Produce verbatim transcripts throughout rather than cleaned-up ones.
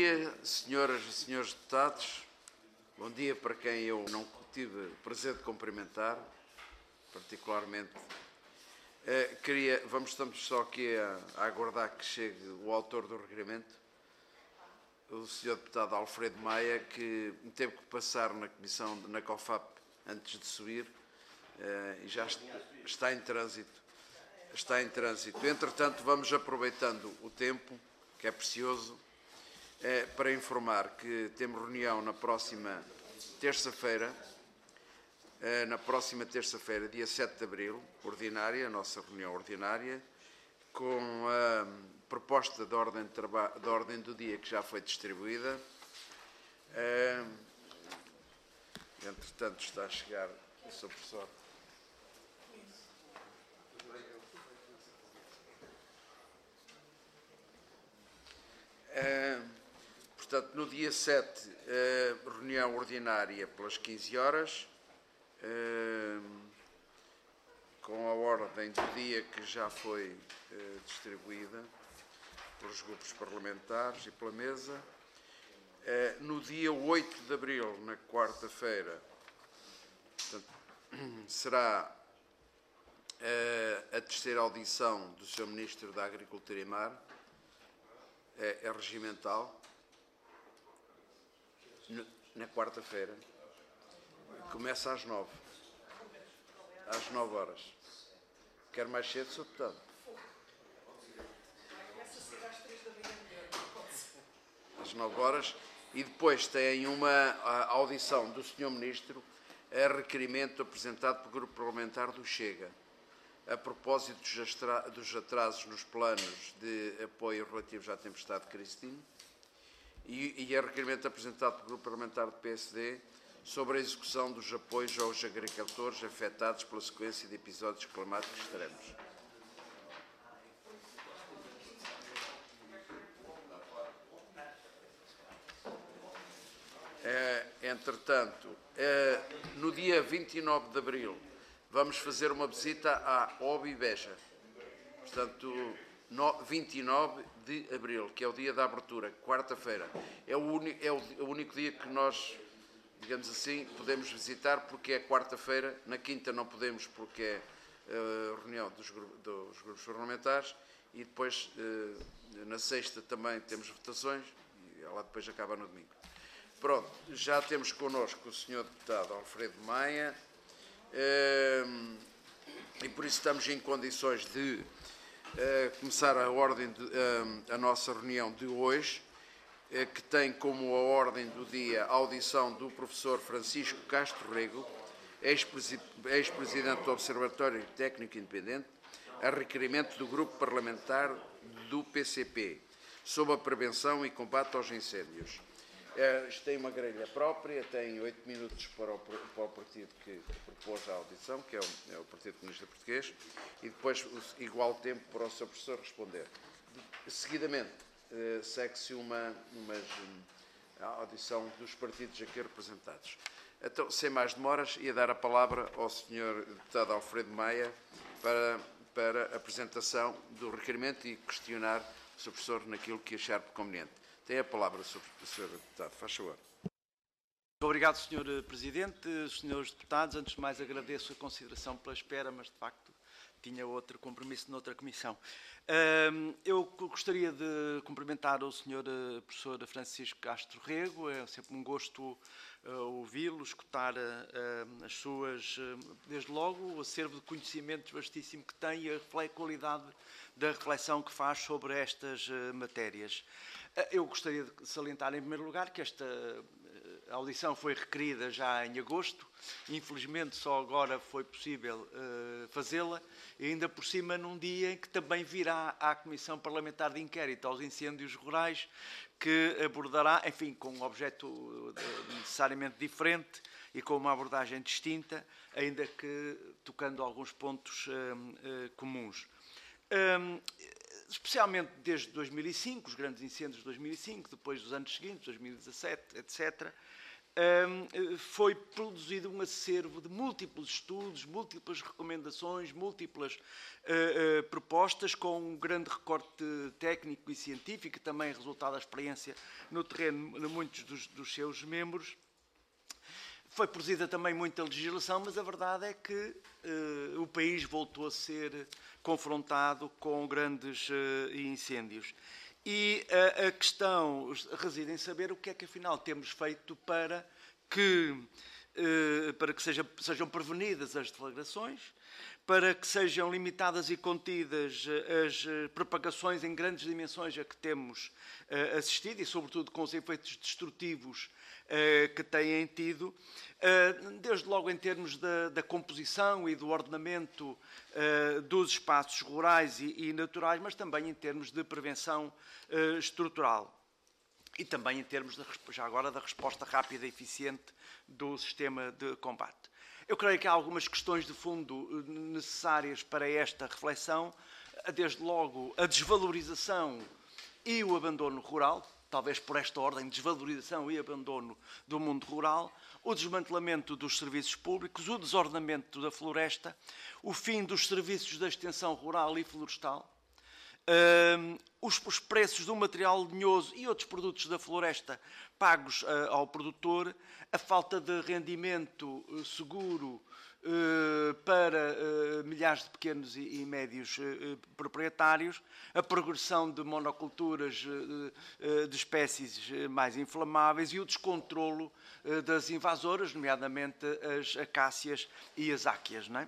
dia, senhoras e senhores deputados. Bom dia para quem eu não tive o prazer de cumprimentar, particularmente. Uh, queria, vamos, estamos só aqui a, a aguardar que chegue o autor do requerimento, o senhor deputado Alfredo Maia, que teve que passar na comissão, na COFAP, antes de subir, uh, e já está, está em trânsito. Está em trânsito. Entretanto, vamos aproveitando o tempo, que é precioso, eh, para informar que temos reunião na próxima terça-feira, eh, na próxima terça-feira, dia sete de abril, ordinária, a nossa reunião ordinária, com a proposta de ordem, de traba- de ordem do dia que já foi distribuída. Eh, entretanto, está a chegar o senhor professor. Uh, portanto, no dia sete, uh, reunião ordinária pelas quinze horas, uh, com a ordem do dia que já foi uh, distribuída pelos grupos parlamentares e pela mesa. Uh, no dia oito de abril, na quarta-feira, será uh, a terceira audição do senhor Ministro da Agricultura e Mar. É, é regimental, na quarta-feira, começa às nove, às nove horas. Quer mais cedo, senhor deputado? Às nove horas, e depois tem uma audição do senhor Ministro a requerimento apresentado pelo Grupo Parlamentar do Chega, a propósito dos atrasos nos planos de apoio relativos à tempestade Cristine, e, e a requerimento apresentado pelo Grupo Parlamentar do P S D sobre a execução dos apoios aos agricultores afetados pela sequência de episódios climáticos extremos. É, entretanto, é, no dia vinte e nove de abril, vamos fazer uma visita à Obibeja, portanto, vinte e nove de abril, que é o dia da abertura, quarta-feira. É, é o único dia que nós, digamos assim, podemos visitar, porque é quarta-feira. Na quinta não podemos, porque é a reunião dos, dos grupos parlamentares, e depois, na sexta, também temos votações, e ela depois acaba no domingo. Pronto, já temos connosco o senhor deputado Alfredo Maia, e por isso estamos em condições de uh, começar a, ordem de, uh, a nossa reunião de hoje, uh, que tem como a ordem do dia a audição do professor Francisco Castro Rego, ex-presidente do Observatório Técnico Independente, a requerimento do Grupo Parlamentar do P C P, sobre a prevenção e combate aos incêndios. Uh, isto tem uma grelha própria, tem oito minutos para o, para o partido que propôs a audição, que é o, é o Partido Comunista Português, e depois o, igual tempo para o seu professor responder. Seguidamente, uh, segue-se uma, uma a audição dos partidos aqui representados. Então, sem mais demoras, ia dar a palavra ao senhor deputado Alfredo Maia para, para a apresentação do requerimento e questionar o seu professor naquilo que achar conveniente. Tem a palavra, senhor Deputado. Faz favor. Muito obrigado, senhor Presidente. Senhores Deputados, antes de mais agradeço a consideração pela espera, mas de facto tinha outro compromisso noutra comissão. Eu gostaria de cumprimentar o senhor professor Francisco Castro Rego. É sempre um gosto ouvi-lo, escutar as suas, desde logo, o acervo de conhecimentos vastíssimo que tem e a qualidade da reflexão que faz sobre estas matérias. Eu gostaria de salientar, em primeiro lugar, que esta audição foi requerida já em agosto. Infelizmente, só agora foi possível uh, fazê-la, e ainda por cima num dia em que também virá à Comissão Parlamentar de Inquérito aos Incêndios Rurais, que abordará, enfim, com um objeto uh, necessariamente diferente e com uma abordagem distinta, ainda que tocando alguns pontos uh, uh, comuns. Um, especialmente desde dois mil e cinco, os grandes incêndios de dois mil e cinco, depois dos anos seguintes, dois mil e dezassete, etcétera, um, foi produzido um acervo de múltiplos estudos, múltiplas recomendações, múltiplas uh, uh, propostas, com um grande recorte técnico e científico, também resultado da experiência no terreno de muitos dos, dos seus membros. Foi produzida também muita legislação, mas a verdade é que uh, o país voltou a ser confrontado com grandes uh, incêndios. E a, a questão reside em saber o que é que, afinal, temos feito para que, eh, para que seja, sejam prevenidas as deflagrações, para que sejam limitadas e contidas as propagações em grandes dimensões a que temos eh, assistido e, sobretudo, com os efeitos destrutivos eh, que têm tido, eh, desde logo em termos da, da composição e do ordenamento eh, dos espaços rurais e, e naturais, mas também em termos de prevenção eh, estrutural. E também em termos, de, já agora, da resposta rápida e eficiente do sistema de combate. Eu creio que há algumas questões de fundo necessárias para esta reflexão, desde logo a desvalorização e o abandono rural, talvez por esta ordem, desvalorização e abandono do mundo rural, o desmantelamento dos serviços públicos, o desordenamento da floresta, o fim dos serviços da extensão rural e florestal, Uh, os, os preços do material lenhoso e outros produtos da floresta pagos uh, ao produtor, a falta de rendimento uh, seguro uh, para uh, milhares de pequenos e, e médios uh, proprietários, a progressão de monoculturas uh, uh, de espécies mais inflamáveis e o descontrolo uh, das invasoras, nomeadamente as acácias e as áqueas, não é?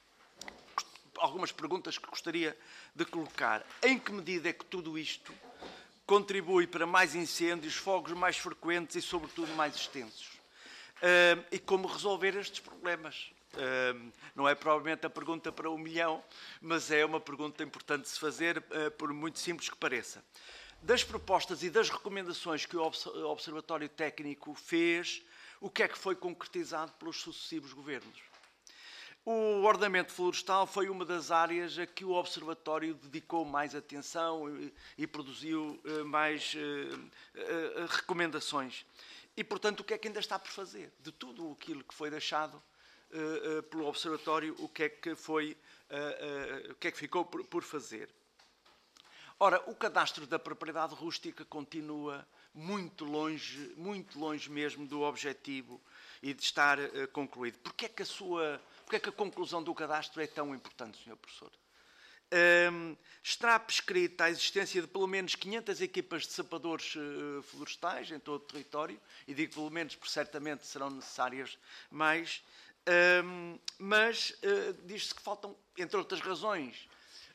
Algumas perguntas que gostaria de colocar. Em que medida é que tudo isto contribui para mais incêndios, fogos mais frequentes e, sobretudo, mais extensos? Uh, e como resolver estes problemas? Uh, não é provavelmente a pergunta para um milhão, mas é uma pergunta importante de se fazer, uh, por muito simples que pareça. Das propostas e das recomendações que o Observatório Técnico fez, o que é que foi concretizado pelos sucessivos governos? O ordenamento florestal foi uma das áreas a que o Observatório dedicou mais atenção e, e produziu uh, mais uh, uh, recomendações. E, portanto, o que é que ainda está por fazer? De tudo aquilo que foi deixado uh, uh, pelo Observatório, o que é que, foi, uh, uh, o que, é que ficou por, por fazer? Ora, o cadastro da propriedade rústica continua muito longe, muito longe mesmo do objetivo e de estar uh, concluído. Porquê é que a sua... Porquê é que a conclusão do cadastro é tão importante, senhor Professor? Um, está prescrita a existência de pelo menos quinhentas equipas de sapadores uh, florestais em todo o território, e digo pelo menos porque certamente serão necessárias mais, um, mas uh, diz-se que faltam, entre outras razões,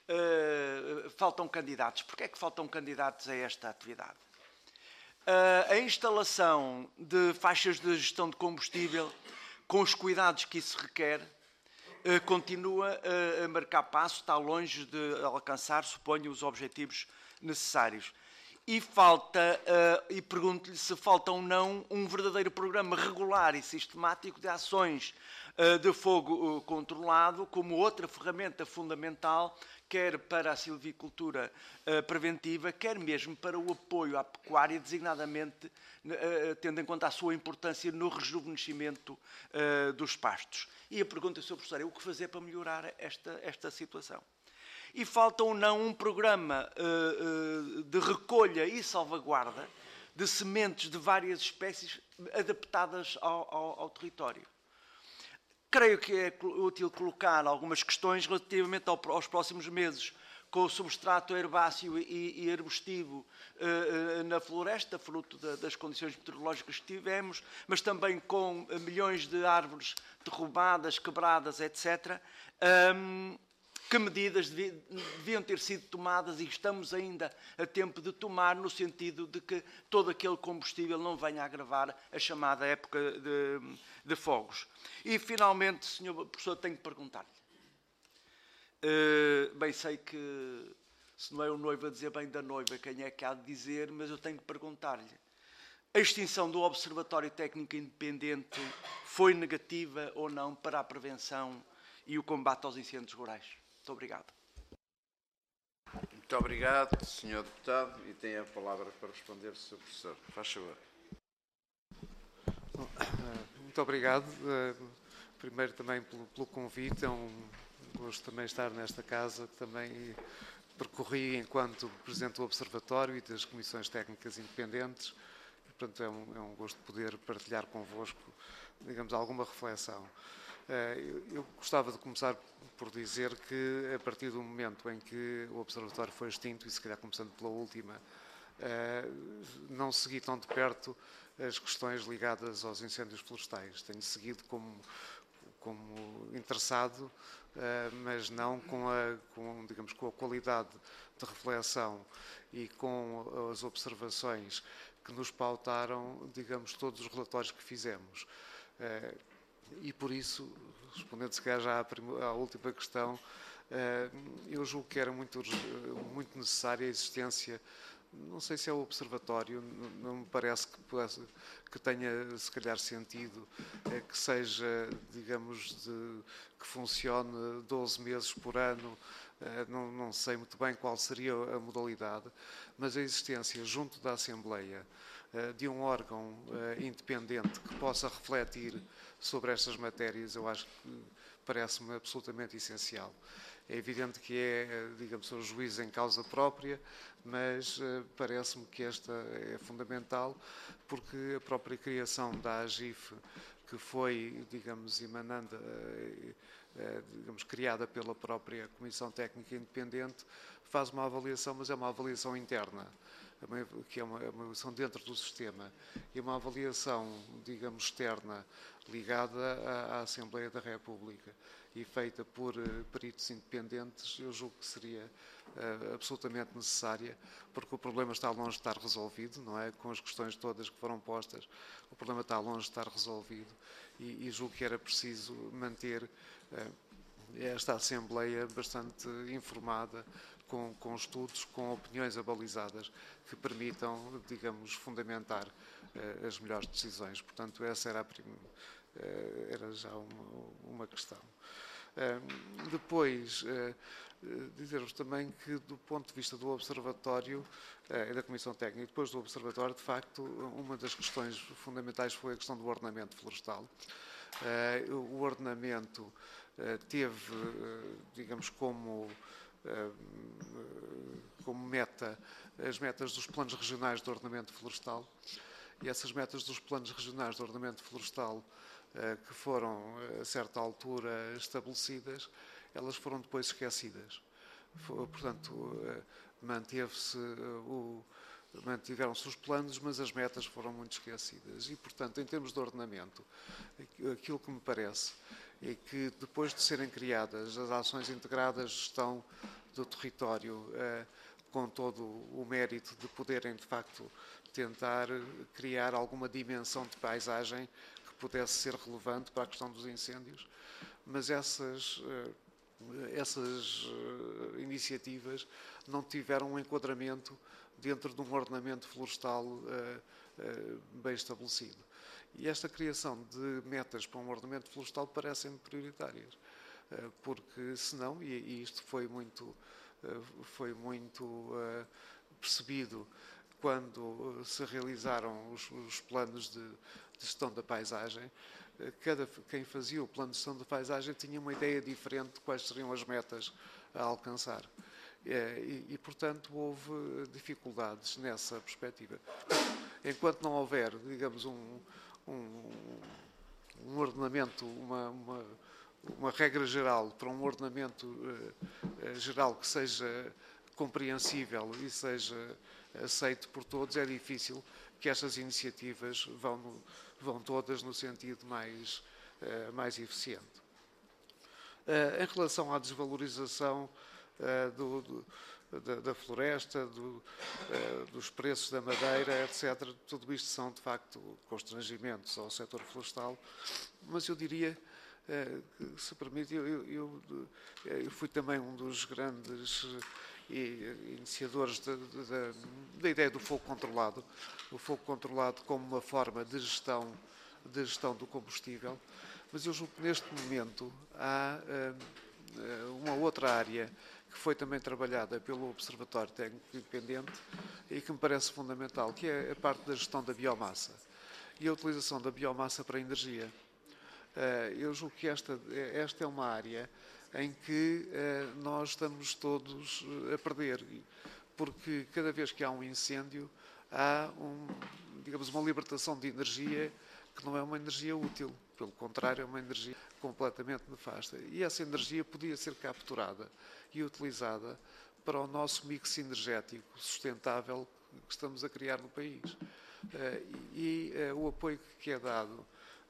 uh, faltam candidatos. Porquê é que faltam candidatos a esta atividade? Uh, a instalação de faixas de gestão de combustível, com os cuidados que isso requer, Uh, continua uh, a marcar passo, está longe de alcançar, suponho, os objetivos necessários. E falta, uh, e pergunto-lhe se falta ou não um verdadeiro programa regular e sistemático de ações uh, de fogo uh, controlado, como outra ferramenta fundamental, quer para a silvicultura uh, preventiva, quer mesmo para o apoio à pecuária, designadamente uh, tendo em conta a sua importância no rejuvenescimento uh, dos pastos. E a pergunta, senhor Professor, é o que fazer para melhorar esta, esta situação? E falta ou não um programa uh, uh, de recolha e salvaguarda de sementes de várias espécies adaptadas ao, ao, ao território. Creio que é útil colocar algumas questões relativamente ao, aos próximos meses, com o substrato herbáceo e, e arbustivo uh, uh, na floresta, fruto da, das condições meteorológicas que tivemos, mas também com uh, milhões de árvores derrubadas, quebradas, etcétera. Um, que medidas deviam ter sido tomadas e estamos ainda a tempo de tomar, no sentido de que todo aquele combustível não venha a agravar a chamada época de, de fogos. E, finalmente, senhor Professor, tenho que perguntar-lhe. Uh, bem, sei que se não é o noivo a dizer bem da noiva, quem é que há de dizer, mas eu tenho que perguntar-lhe. A extinção do Observatório Técnico Independente foi negativa ou não para a prevenção e o combate aos incêndios rurais? Muito obrigado. Muito obrigado, senhor Deputado, e tem a palavra para responder, senhor Professor. Faz favor. Muito obrigado. Primeiro também pelo, pelo convite, é um gosto também estar nesta casa, que também percorri enquanto Presidente do Observatório e das Comissões Técnicas Independentes. E, portanto, é um, é um gosto poder partilhar convosco, digamos, alguma reflexão. Eu, eu gostava de começar por dizer que, a partir do momento em que o Observatório foi extinto, e se calhar começando pela última, não segui tão de perto as questões ligadas aos incêndios florestais. Tenho seguido como, como interessado, mas não com a, com, digamos, com a qualidade de reflexão e com as observações que nos pautaram, digamos, todos os relatórios que fizemos. E por isso, respondendo se calhar já à, à última questão, eu julgo que era muito, muito necessária a existência. Não sei se é o observatório, não me parece que, que tenha, se calhar, sentido é, que seja, digamos, de, que funcione doze meses por ano, é, não, não sei muito bem qual seria a modalidade, mas a existência junto da Assembleia é, de um órgão é, independente que possa refletir sobre estas matérias, eu acho que parece-me absolutamente essencial. É evidente que é, digamos, o juízo em causa própria, mas uh, parece-me que esta é fundamental, porque a própria criação da AGIF, que foi, digamos, emanando, uh, uh, digamos, criada pela própria Comissão Técnica Independente, faz uma avaliação, mas é uma avaliação interna, que é uma, uma avaliação dentro do sistema, e uma avaliação, digamos, externa, ligada à, à Assembleia da República e feita por uh, peritos independentes, eu julgo que seria uh, absolutamente necessária, porque o problema está longe de estar resolvido, não é? Com as questões todas que foram postas, o problema está longe de estar resolvido e, e julgo que era preciso manter uh, esta Assembleia bastante informada, com, com estudos, com opiniões abalizadas, que permitam, digamos, fundamentar uh, as melhores decisões. Portanto, essa era, a prim... uh, era já uma, uma questão. Uh, depois, uh, uh, dizer-vos também que, do ponto de vista do Observatório e uh, da Comissão Técnica, depois do Observatório, de facto, uma das questões fundamentais foi a questão do ordenamento florestal. Uh, o ordenamento uh, teve, uh, digamos, como como meta as metas dos planos regionais de ordenamento florestal, e essas metas dos planos regionais de ordenamento florestal que foram a certa altura estabelecidas, elas foram depois esquecidas. Portanto, manteve-se o mantiveram-se os planos, mas as metas foram muito esquecidas. E, portanto, em termos de ordenamento, aquilo que me parece é que, depois de serem criadas as ações integradas de gestão do território, eh, com todo o mérito de poderem, de facto, tentar criar alguma dimensão de paisagem que pudesse ser relevante para a questão dos incêndios, mas essas, eh, essas eh, iniciativas não tiveram um enquadramento dentro de um ordenamento florestal uh, uh, bem estabelecido. E esta criação de metas para um ordenamento florestal parecem-me prioritárias, uh, porque senão, e, e isto foi muito, uh, foi muito uh, percebido quando se realizaram os, os planos de, de gestão da paisagem, uh, cada, quem fazia o plano de gestão da paisagem tinha uma ideia diferente de quais seriam as metas a alcançar. E, e, portanto, houve dificuldades nessa perspectiva. Enquanto não houver, digamos, um, um, um ordenamento, uma, uma, uma regra geral para um ordenamento uh, geral que seja compreensível e seja aceito por todos, é difícil que estas iniciativas vão, no, vão todas no sentido mais, uh, mais eficiente. Uh, em relação à desvalorização Uh, do, do, da, da floresta, do, uh, dos preços da madeira, etcétera. Tudo isto são, de facto, constrangimentos ao setor florestal, mas eu diria, uh, que, se permite, eu, eu, eu, eu fui também um dos grandes uh, iniciadores da, da, da ideia do fogo controlado, o fogo controlado como uma forma de gestão, de gestão do combustível, mas eu julgo que neste momento há uh, uma outra área que foi também trabalhada pelo Observatório Técnico Independente e que me parece fundamental, que é a parte da gestão da biomassa. e a utilização da biomassa para a energia. Eu julgo que esta, esta é uma área em que nós estamos todos a perder, porque cada vez que há um incêndio, há um, digamos, uma libertação de energia que não é uma energia útil, pelo contrário, é uma energia completamente nefasta. E essa energia podia ser capturada e utilizada para o nosso mix energético sustentável que estamos a criar no país. E o apoio que é dado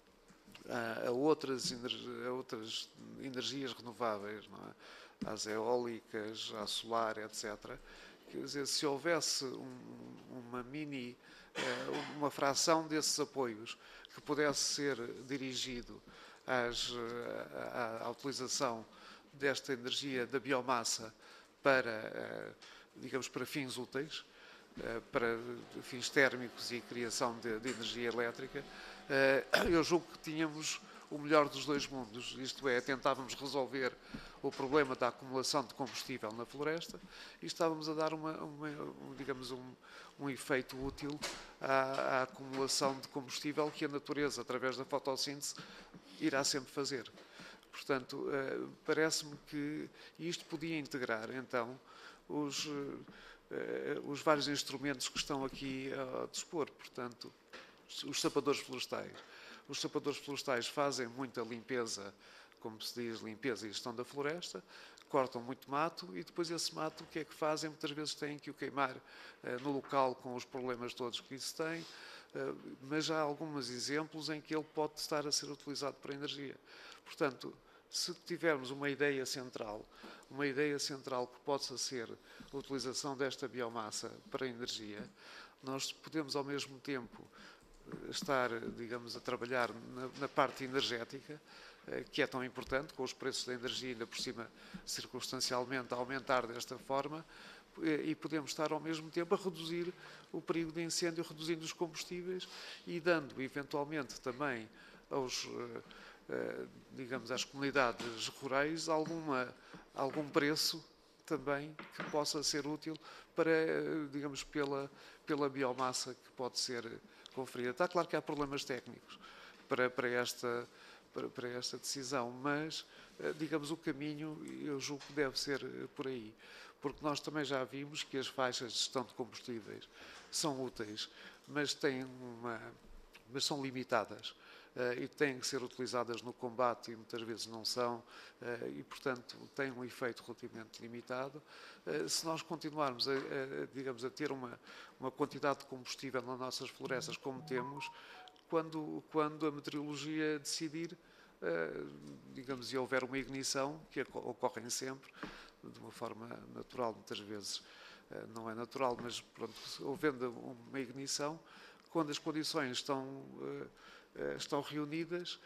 a outras, a outras energias renováveis, não é? Às eólicas, à solar, etcétera. Quer dizer, se houvesse um, uma mini, uma fração desses apoios que pudesse ser dirigido às, à, à utilização desta energia da biomassa para, digamos, para fins úteis, para fins térmicos e criação de, de energia elétrica, eu julgo que tínhamos o melhor dos dois mundos, isto é, tentávamos resolver o problema da acumulação de combustível na floresta e estávamos a dar uma, uma, um, digamos, um, um efeito útil à, à acumulação de combustível que a natureza, através da fotossíntese, irá sempre fazer. Portanto, parece-me que isto podia integrar, então, os, os vários instrumentos que estão aqui a dispor. Portanto, os sapadores florestais. Os sapadores florestais fazem muita limpeza, como se diz, limpeza e gestão da floresta, cortam muito mato e depois esse mato o que é que fazem? Muitas vezes têm que o queimar uh, no local com os problemas todos que isso tem, uh, mas há alguns exemplos em que ele pode estar a ser utilizado para energia. Portanto, se tivermos uma ideia central, uma ideia central que possa ser a utilização desta biomassa para energia, nós podemos ao mesmo tempo estar, digamos, a trabalhar na, na parte energética, que é tão importante, com os preços da energia ainda por cima circunstancialmente a aumentar desta forma, e podemos estar ao mesmo tempo a reduzir o perigo de incêndio, reduzindo os combustíveis e dando eventualmente também aos, digamos, às comunidades rurais alguma, algum preço também que possa ser útil para, digamos, pela, pela biomassa que pode ser conferida. Está claro que há problemas técnicos para, para, esta, para, para esta decisão, mas, digamos, o caminho eu julgo que deve ser por aí. Porque nós também já vimos que as faixas de gestão de combustíveis são úteis, mas, têm uma, mas são limitadas. Uh, e têm que ser utilizadas no combate e muitas vezes não são, uh, e portanto têm um efeito relativamente limitado. Uh, se nós continuarmos a, a, digamos, a ter uma, uma quantidade de combustível nas nossas florestas como temos, quando, quando a meteorologia decidir, uh, digamos, e houver uma ignição, que ocorrem sempre, de uma forma natural, muitas vezes uh, não é natural, mas pronto, houvendo uma ignição, quando as condições estão uh, estão reunidas,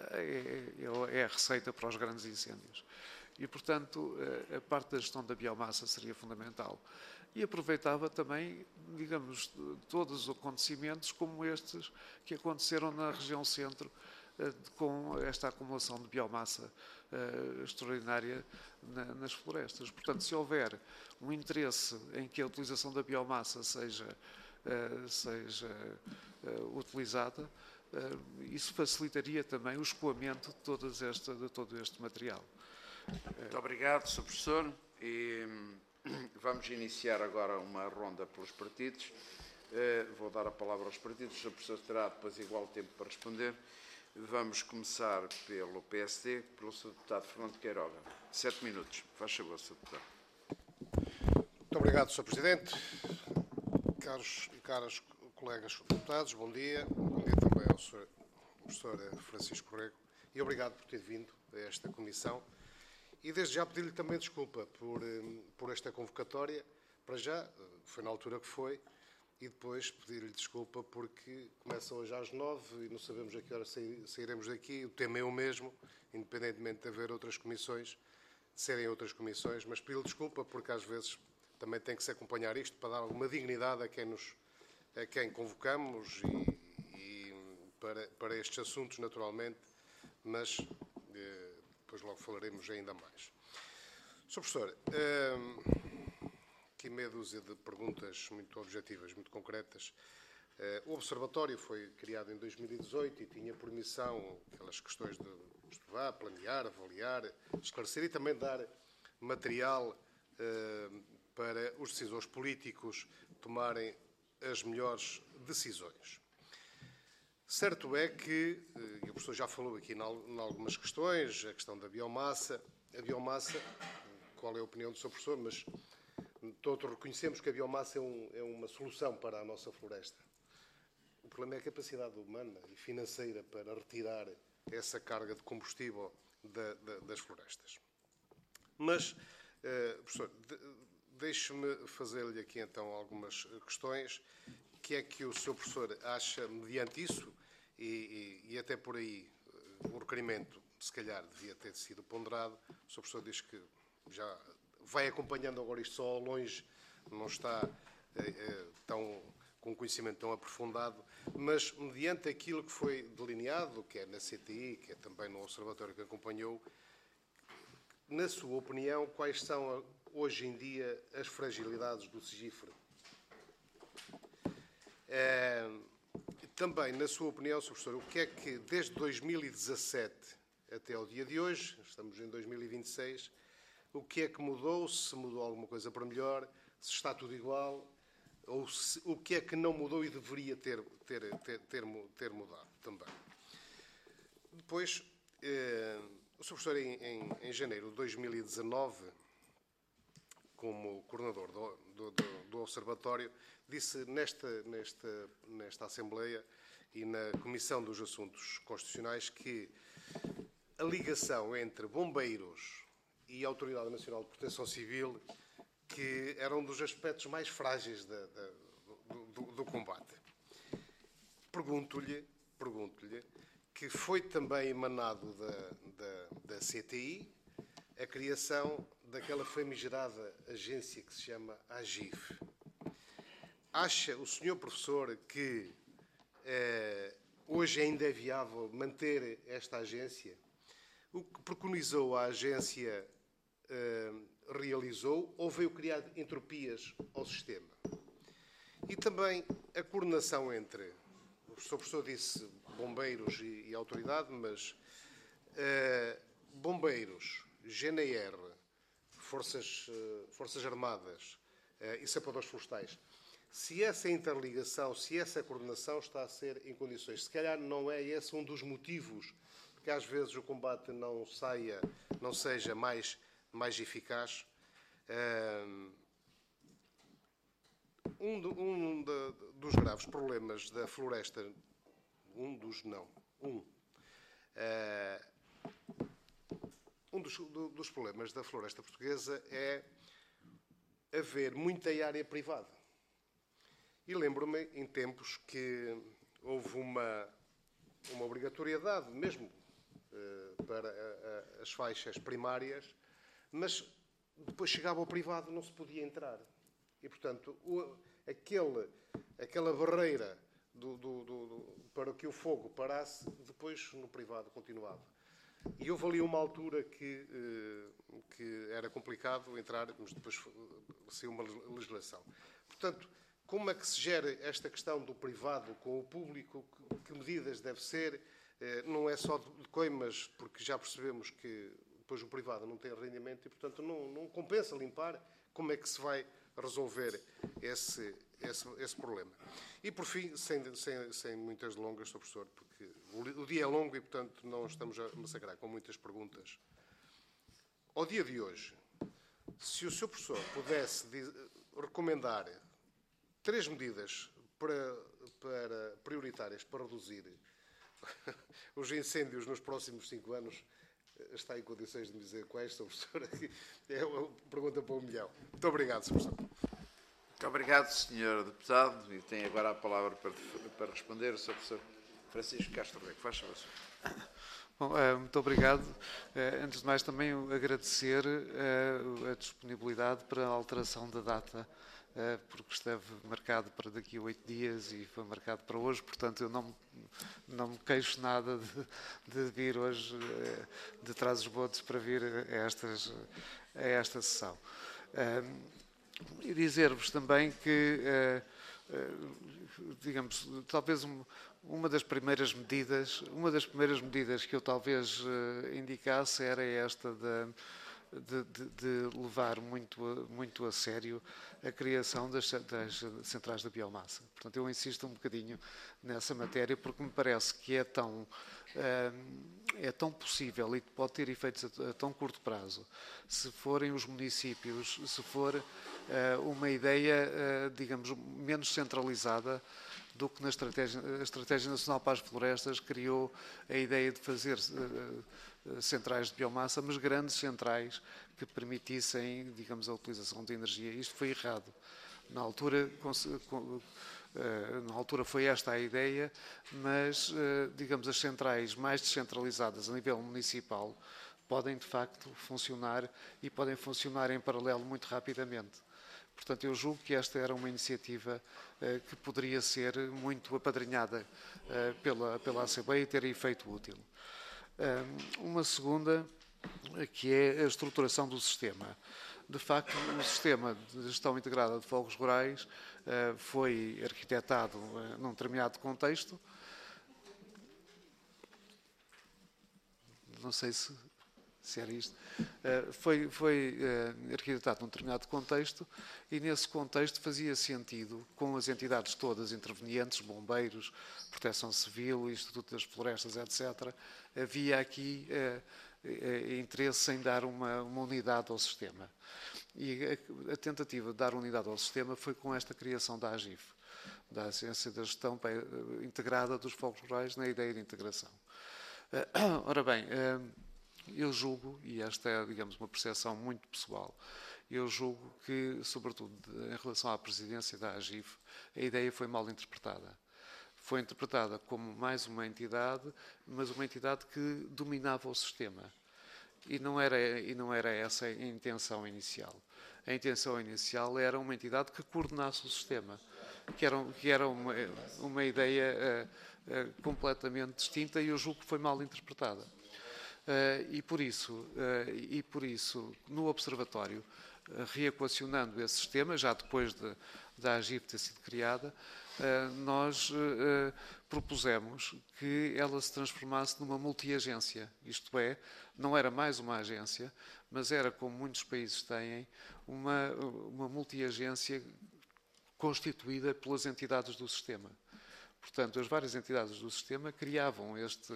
é, é a receita para os grandes incêndios. E, portanto, a parte da gestão da biomassa seria fundamental. E aproveitava também, digamos, todos os acontecimentos como estes que aconteceram na região centro, com esta acumulação de biomassa extraordinária nas florestas. Portanto, se houver um interesse em que a utilização da biomassa seja, seja utilizada, isso facilitaria também o escoamento de, todas esta, de todo este material. Muito obrigado, senhor Professor. E vamos iniciar agora uma ronda pelos partidos. Vou dar a palavra aos partidos, o senhor Professor terá depois igual tempo para responder. Vamos começar pelo P S D, pelo senhor Deputado Fernando Queiroga. Sete minutos. Faz favor, senhor Deputado. Muito obrigado, senhor Presidente. Caros e caras colegas deputados, bom dia. Bom dia também ao senhor Professor Francisco Rego e obrigado por ter vindo a esta comissão. E desde já pedir-lhe também desculpa por, por esta convocatória, para já, foi na altura que foi, e depois pedir-lhe desculpa porque começa hoje às nove e não sabemos a que hora sairemos daqui. O tema é o mesmo, independentemente de haver outras comissões, de serem outras comissões, mas pedir-lhe desculpa porque às vezes também tem que se acompanhar isto para dar alguma dignidade a quem nos a quem convocamos e, e para, para estes assuntos, naturalmente, mas eh, depois logo falaremos ainda mais. senhor Professor, eh, aqui meia dúzia de perguntas muito objetivas, muito concretas. O Observatório foi criado em dois mil e dezoito e tinha por missão aquelas questões de estudar, planear, avaliar, esclarecer e também dar material para os decisores políticos tomarem as melhores decisões. Certo é que, e o professor já falou aqui em algumas questões, a questão da biomassa, a biomassa, qual é a opinião do seu professor, mas todos reconhecemos que a biomassa é, um, é uma solução para a nossa floresta. O problema é a capacidade humana e financeira para retirar essa carga de combustível da, da, das florestas. Mas, eh, professor, de, deixe-me fazer-lhe aqui então algumas questões. O que é que o seu professor acha, mediante isso, e, e, e até por aí o requerimento, se calhar, devia ter sido ponderado. O seu professor diz que já vai acompanhando agora isto só ao longe, não está eh, tão, com um conhecimento tão aprofundado, mas mediante aquilo que foi delineado, que é na C T I, que é também no Observatório que acompanhou, na sua opinião, quais são hoje em dia as fragilidades do SIGIFRE? É, também, na sua opinião, senhor professor, o que é que, desde dois mil e dezassete até ao dia de hoje, estamos em dois mil e vinte e seis, o que é que mudou, se mudou alguma coisa para melhor, se está tudo igual, ou se, o que é que não mudou e deveria ter, ter, ter, ter, ter mudado também. Depois, eh, o senhor professor, em, em, em janeiro de dois mil e dezanove, como coordenador do, do, do, do Observatório, disse nesta, nesta, nesta Assembleia e na Comissão dos Assuntos Constitucionais que a ligação entre bombeiros e a Autoridade Nacional de Proteção Civil que era um dos aspectos mais frágeis da, da, do, do, do combate. Pergunto-lhe, pergunto-lhe que foi também emanado da, da, da C T I a criação daquela famigerada agência que se chama AGIF. Acha o senhor professor que eh, hoje ainda é viável manter esta agência? O que preconizou a agência eh, realizou ou veio criar entropias ao sistema? E também a coordenação entre, o senhor professor disse bombeiros e, e autoridade, mas eh, bombeiros, G N R, Forças, eh, Forças Armadas eh, e sapadores florestais, se essa interligação, se essa coordenação está a ser em condições, se calhar não é esse um dos motivos que às vezes o combate não saia, não seja mais, mais eficaz. Um, de, um de, dos graves problemas da floresta, um dos não, um, um dos, dos problemas da floresta portuguesa é haver muita área privada. E lembro-me, em tempos, que houve uma, uma obrigatoriedade, mesmo uh, para a, a, as faixas primárias, mas depois chegava ao privado não se podia entrar. E, portanto, o, aquele, aquela barreira do, do, do, do, para que o fogo parasse, depois no privado continuava. E houve ali uma altura que, uh, que era complicado entrar, mas depois saiu uma legislação. Portanto, como é que se gera esta questão do privado com o público? Que medidas deve ser? Não é só de coimas, porque já percebemos que depois o privado não tem rendimento e, portanto, não, não compensa limpar. Como é que se vai resolver esse, esse, esse problema? E, por fim, sem, sem, sem muitas delongas, senhor professor, porque o dia é longo e, portanto, não estamos a massacrar com muitas perguntas. Ao dia de hoje, se o senhor professor pudesse recomendar três medidas para, para, prioritárias para reduzir os incêndios nos próximos cinco anos, está em condições de me dizer quais, senhor professor? É uma pergunta para um milhão. Muito obrigado, senhor professor. Muito obrigado, senhor deputado. E tem agora a palavra para, para responder o senhor professor Francisco Castro Rego. Faz favor. Bom, muito obrigado. Antes de mais, também agradecer a disponibilidade para a alteração da data, porque esteve marcado para daqui a oito dias e foi marcado para hoje, portanto eu não, não me queixo nada de, de vir hoje de Trás-os-Montes para vir a, estas, a esta sessão. E dizer-vos também que digamos, talvez uma das primeiras medidas, uma das primeiras medidas que eu talvez indicasse era esta da De, de, de levar muito, muito a sério a criação das, das centrais da biomassa. Portanto, eu insisto um bocadinho nessa matéria porque me parece que é tão, é tão possível e pode ter efeitos a, a tão curto prazo, se forem os municípios, se for uma ideia, digamos, menos centralizada do que na estratégia, a Estratégia Nacional para as Florestas criou a ideia de fazer centrais de biomassa, mas grandes centrais que permitissem, digamos, a utilização de energia. Isto foi errado. Na altura, na altura foi esta a ideia, mas, digamos, as centrais mais descentralizadas a nível municipal podem, de facto, funcionar e podem funcionar em paralelo muito rapidamente. Portanto, eu julgo que esta era uma iniciativa uh, que poderia ser muito apadrinhada uh, pela, pela Assembleia e ter efeito útil. Uh, uma segunda, que é a estruturação do sistema. De facto, o sistema de gestão integrada de fogos rurais uh, foi arquitetado uh, num determinado contexto. Não sei se... se era isto, uh, foi, foi uh, arquitetado num determinado contexto e nesse contexto fazia sentido, com as entidades todas intervenientes, bombeiros, proteção civil, Instituto das Florestas, etcétera, havia aqui uh, uh, interesse em dar uma, uma unidade ao sistema. E a, a tentativa de dar unidade ao sistema foi com esta criação da AGIF, da Agência da Gestão Integrada dos Fogos Rurais, na ideia de integração. Uh, ora bem, uh, eu julgo, e esta é, digamos, uma percepção muito pessoal, eu julgo que, sobretudo em relação à presidência da AGIF, a ideia foi mal interpretada. Foi interpretada como mais uma entidade, mas uma entidade que dominava o sistema. E não era, e não era essa a intenção inicial. A intenção inicial era uma entidade que coordenasse o sistema, que era, que era uma, uma ideia uh, uh, completamente distinta e eu julgo que foi mal interpretada. Uh, e, por isso, uh, e por isso, no Observatório, uh, reequacionando esse sistema, já depois de, da AGIF ter sido criada, uh, nós uh, propusemos que ela se transformasse numa multi-agência. Isto é, não era mais uma agência, mas era, como muitos países têm, uma, uma multi-agência constituída pelas entidades do sistema. Portanto, as várias entidades do sistema criavam, este,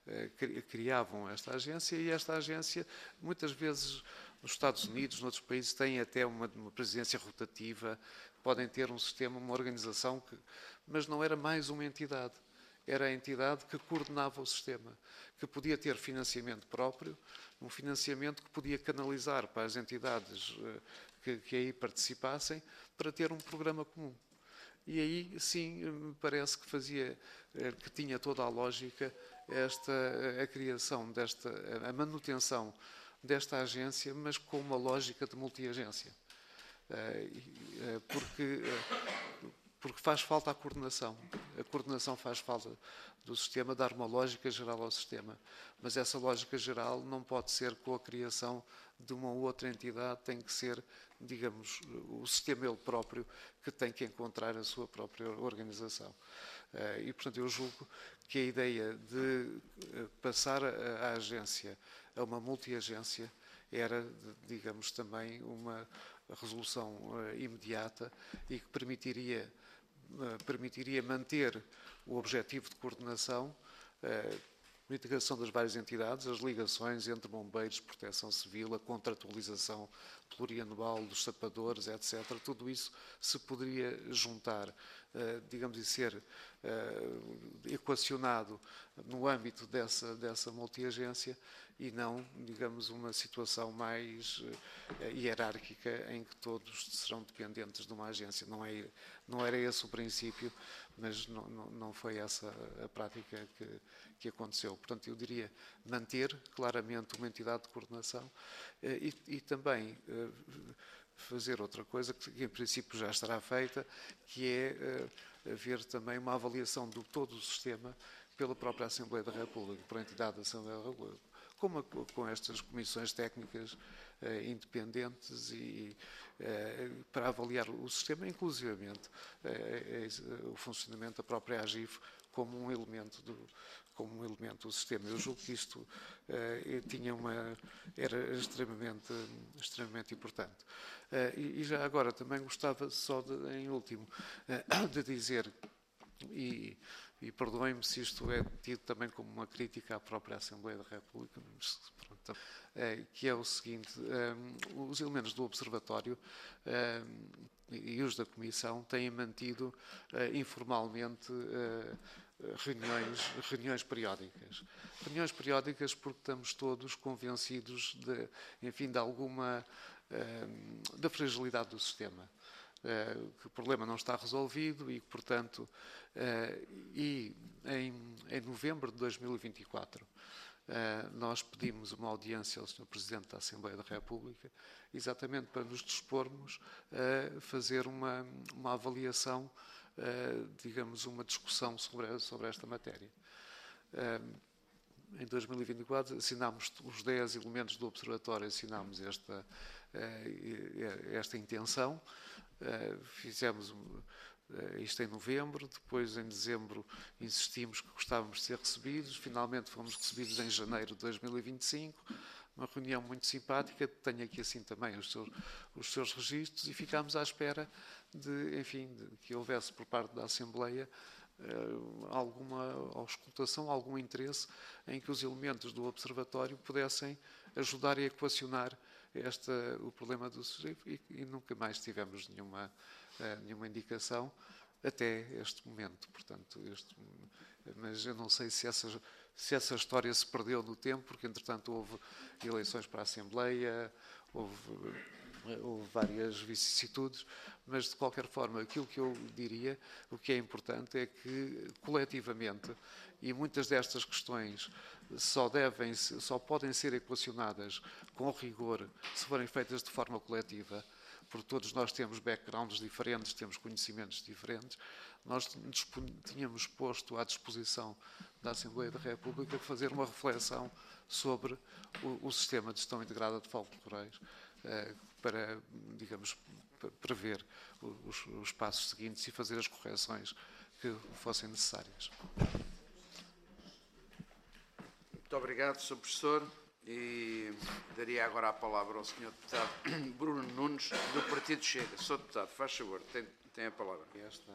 criavam esta agência e esta agência, muitas vezes, nos Estados Unidos, noutros países, tem até uma, uma presidência rotativa, podem ter um sistema, uma organização, que, mas não era mais uma entidade. Era a entidade que coordenava o sistema, que podia ter financiamento próprio, um financiamento que podia canalizar para as entidades que, que aí participassem, para ter um programa comum. E aí, sim, me parece que fazia, que tinha toda a lógica esta, a criação desta, a manutenção desta agência, mas com uma lógica de multi-agência. Porque, porque faz falta a coordenação. A coordenação faz falta do sistema, dar uma lógica geral ao sistema. Mas essa lógica geral não pode ser com a criação de uma outra entidade, tem que ser, digamos, o sistema ele próprio que tem que encontrar a sua própria organização. E, portanto, eu julgo que a ideia de passar a, a agência a uma multi-agência era, digamos, também uma resolução imediata e que permitiria, permitiria manter o objetivo de coordenação, a integração das várias entidades, as ligações entre bombeiros, proteção civil, a contratualização plurianual dos sapadores, etcétera. Tudo isso se poderia juntar, digamos, e ser equacionado no âmbito dessa, dessa multi-agência e não, digamos, uma situação mais hierárquica em que todos serão dependentes de uma agência. Não, é, não era esse o princípio, mas não, não, não foi essa a prática que, que aconteceu. Portanto, eu diria manter claramente uma entidade de coordenação e, e também fazer outra coisa que em princípio já estará feita, que é haver também uma avaliação de todo o sistema pela própria Assembleia da República, por entidade da Assembleia da República, como a, com estas comissões técnicas eh, independentes e eh, para avaliar o sistema, inclusivamente eh, eh, o funcionamento da própria AGIF como um elemento do, como um elemento do sistema. Eu julgo que isto eh, tinha uma, era extremamente, extremamente importante. Eh, e, e já agora também gostava só, de, em último, eh, de dizer, e, e perdoem-me se isto é tido também como uma crítica à própria Assembleia da República, mas, pronto, eh, que é o seguinte, eh, os elementos do Observatório eh, e os da Comissão têm mantido eh, informalmente eh, reuniões, reuniões periódicas. Reuniões periódicas porque estamos todos convencidos de, enfim, de alguma uh, da fragilidade do sistema. Uh, que o problema não está resolvido e que, portanto, uh, e em, em novembro de dois mil e vinte e quatro uh, nós pedimos uma audiência ao senhor Presidente da Assembleia da República exatamente para nos dispormos a fazer uma, uma avaliação, Uh, digamos, uma discussão sobre, sobre esta matéria. Uh, em dois mil e vinte e quatro assinámos os dez elementos do Observatório, assinámos esta, uh, esta intenção, uh, fizemos uh, isto em novembro, depois em dezembro insistimos que gostávamos de ser recebidos, finalmente fomos recebidos em janeiro de dois mil e vinte e cinco, uma reunião muito simpática, tenho aqui assim também os seus, os seus registros, e ficámos à espera de, enfim, de que houvesse por parte da Assembleia uh, alguma auscultação, algum interesse em que os elementos do Observatório pudessem ajudar a equacionar esta, o problema do sujeito, e, e nunca mais tivemos nenhuma, uh, nenhuma indicação até este momento. Portanto, este, mas eu não sei se essa, se essa história se perdeu no tempo, porque entretanto houve eleições para a Assembleia, houve, houve várias vicissitudes, mas de qualquer forma aquilo que eu diria, o que é importante é que coletivamente, e muitas destas questões só devem, só podem ser equacionadas com rigor se forem feitas de forma coletiva, porque todos nós temos backgrounds diferentes, temos conhecimentos diferentes. Nós tínhamos posto à disposição da Assembleia da República fazer uma reflexão sobre o, o sistema de gestão integrada de fogos rurais, eh, para, digamos, prever os, os passos seguintes e fazer as correções que fossem necessárias. Muito obrigado, senhor Professor. E daria agora a palavra ao senhor Deputado Bruno Nunes, do Partido Chega. senhor Deputado, faz favor, tem, tem a palavra. Esta...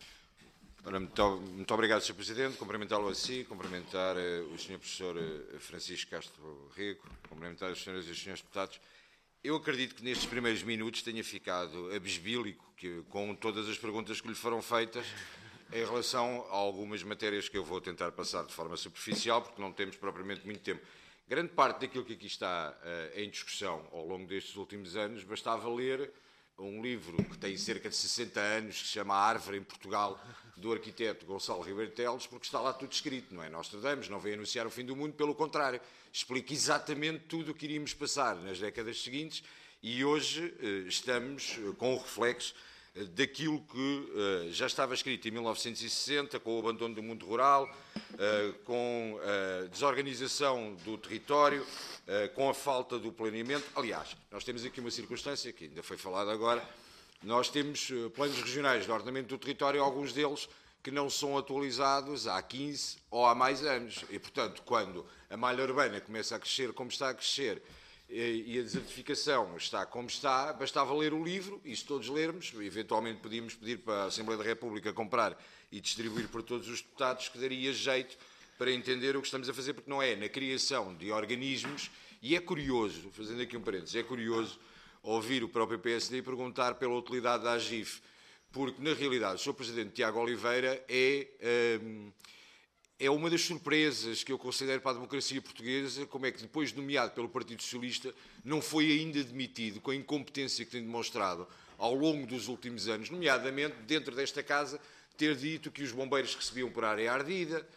Ora, muito, muito obrigado, senhor Presidente. Cumprimentá-lo a si, cumprimentar uh, o senhor Professor uh, Francisco Castro Rego, cumprimentar as senhoras e os senhores deputados. Eu acredito que nestes primeiros minutos tenha ficado abesbílico que, com todas as perguntas que lhe foram feitas em relação a algumas matérias que eu vou tentar passar de forma superficial, porque não temos propriamente muito tempo. Grande parte daquilo que aqui está uh, em discussão ao longo destes últimos anos, bastava ler um livro que tem cerca de sessenta anos, que se chama A Árvore em Portugal, do arquiteto Gonçalo Ribeiro Teles, porque está lá tudo escrito, não é? Nostradamus não veio anunciar o fim do mundo, pelo contrário, explica exatamente tudo o que iríamos passar nas décadas seguintes, e hoje uh, estamos uh, com o reflexo uh, daquilo que uh, já estava escrito em mil novecentos e sessenta, com o abandono do mundo rural, uh, com a desorganização do território, uh, com a falta do planeamento. Aliás, nós temos aqui uma circunstância que ainda foi falada agora. Nós temos uh, planos regionais de ordenamento do território, alguns deles que não são atualizados há quinze ou há mais anos. E, portanto, quando a malha urbana começa a crescer como está a crescer e a desertificação está como está, bastava ler o livro, e se todos lermos, eventualmente podíamos pedir para a Assembleia da República comprar e distribuir para todos os deputados, que daria jeito para entender o que estamos a fazer, porque não é na criação de organismos, e é curioso, fazendo aqui um parênteses, é curioso ouvir o próprio P S D perguntar pela utilidade da AGIF, porque, na realidade, o senhor Presidente Tiago Oliveira é, hum, é uma das surpresas que eu considero para a democracia portuguesa, como é que, depois de nomeado pelo Partido Socialista, não foi ainda demitido, com a incompetência que tem demonstrado ao longo dos últimos anos, nomeadamente, dentro desta casa, ter dito que os bombeiros recebiam por área ardida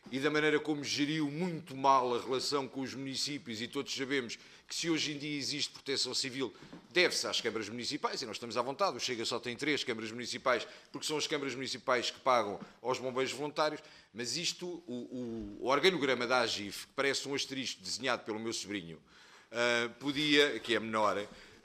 e da maneira como geriu muito mal a relação com os municípios, e todos sabemos que se hoje em dia existe proteção civil, deve-se às câmaras municipais, e nós estamos à vontade, o Chega só tem três câmaras municipais, porque são as câmaras municipais que pagam aos bombeiros voluntários, mas isto, o, o, o organograma da AGIF, que parece um asterisco desenhado pelo meu sobrinho, uh, podia, que é menor,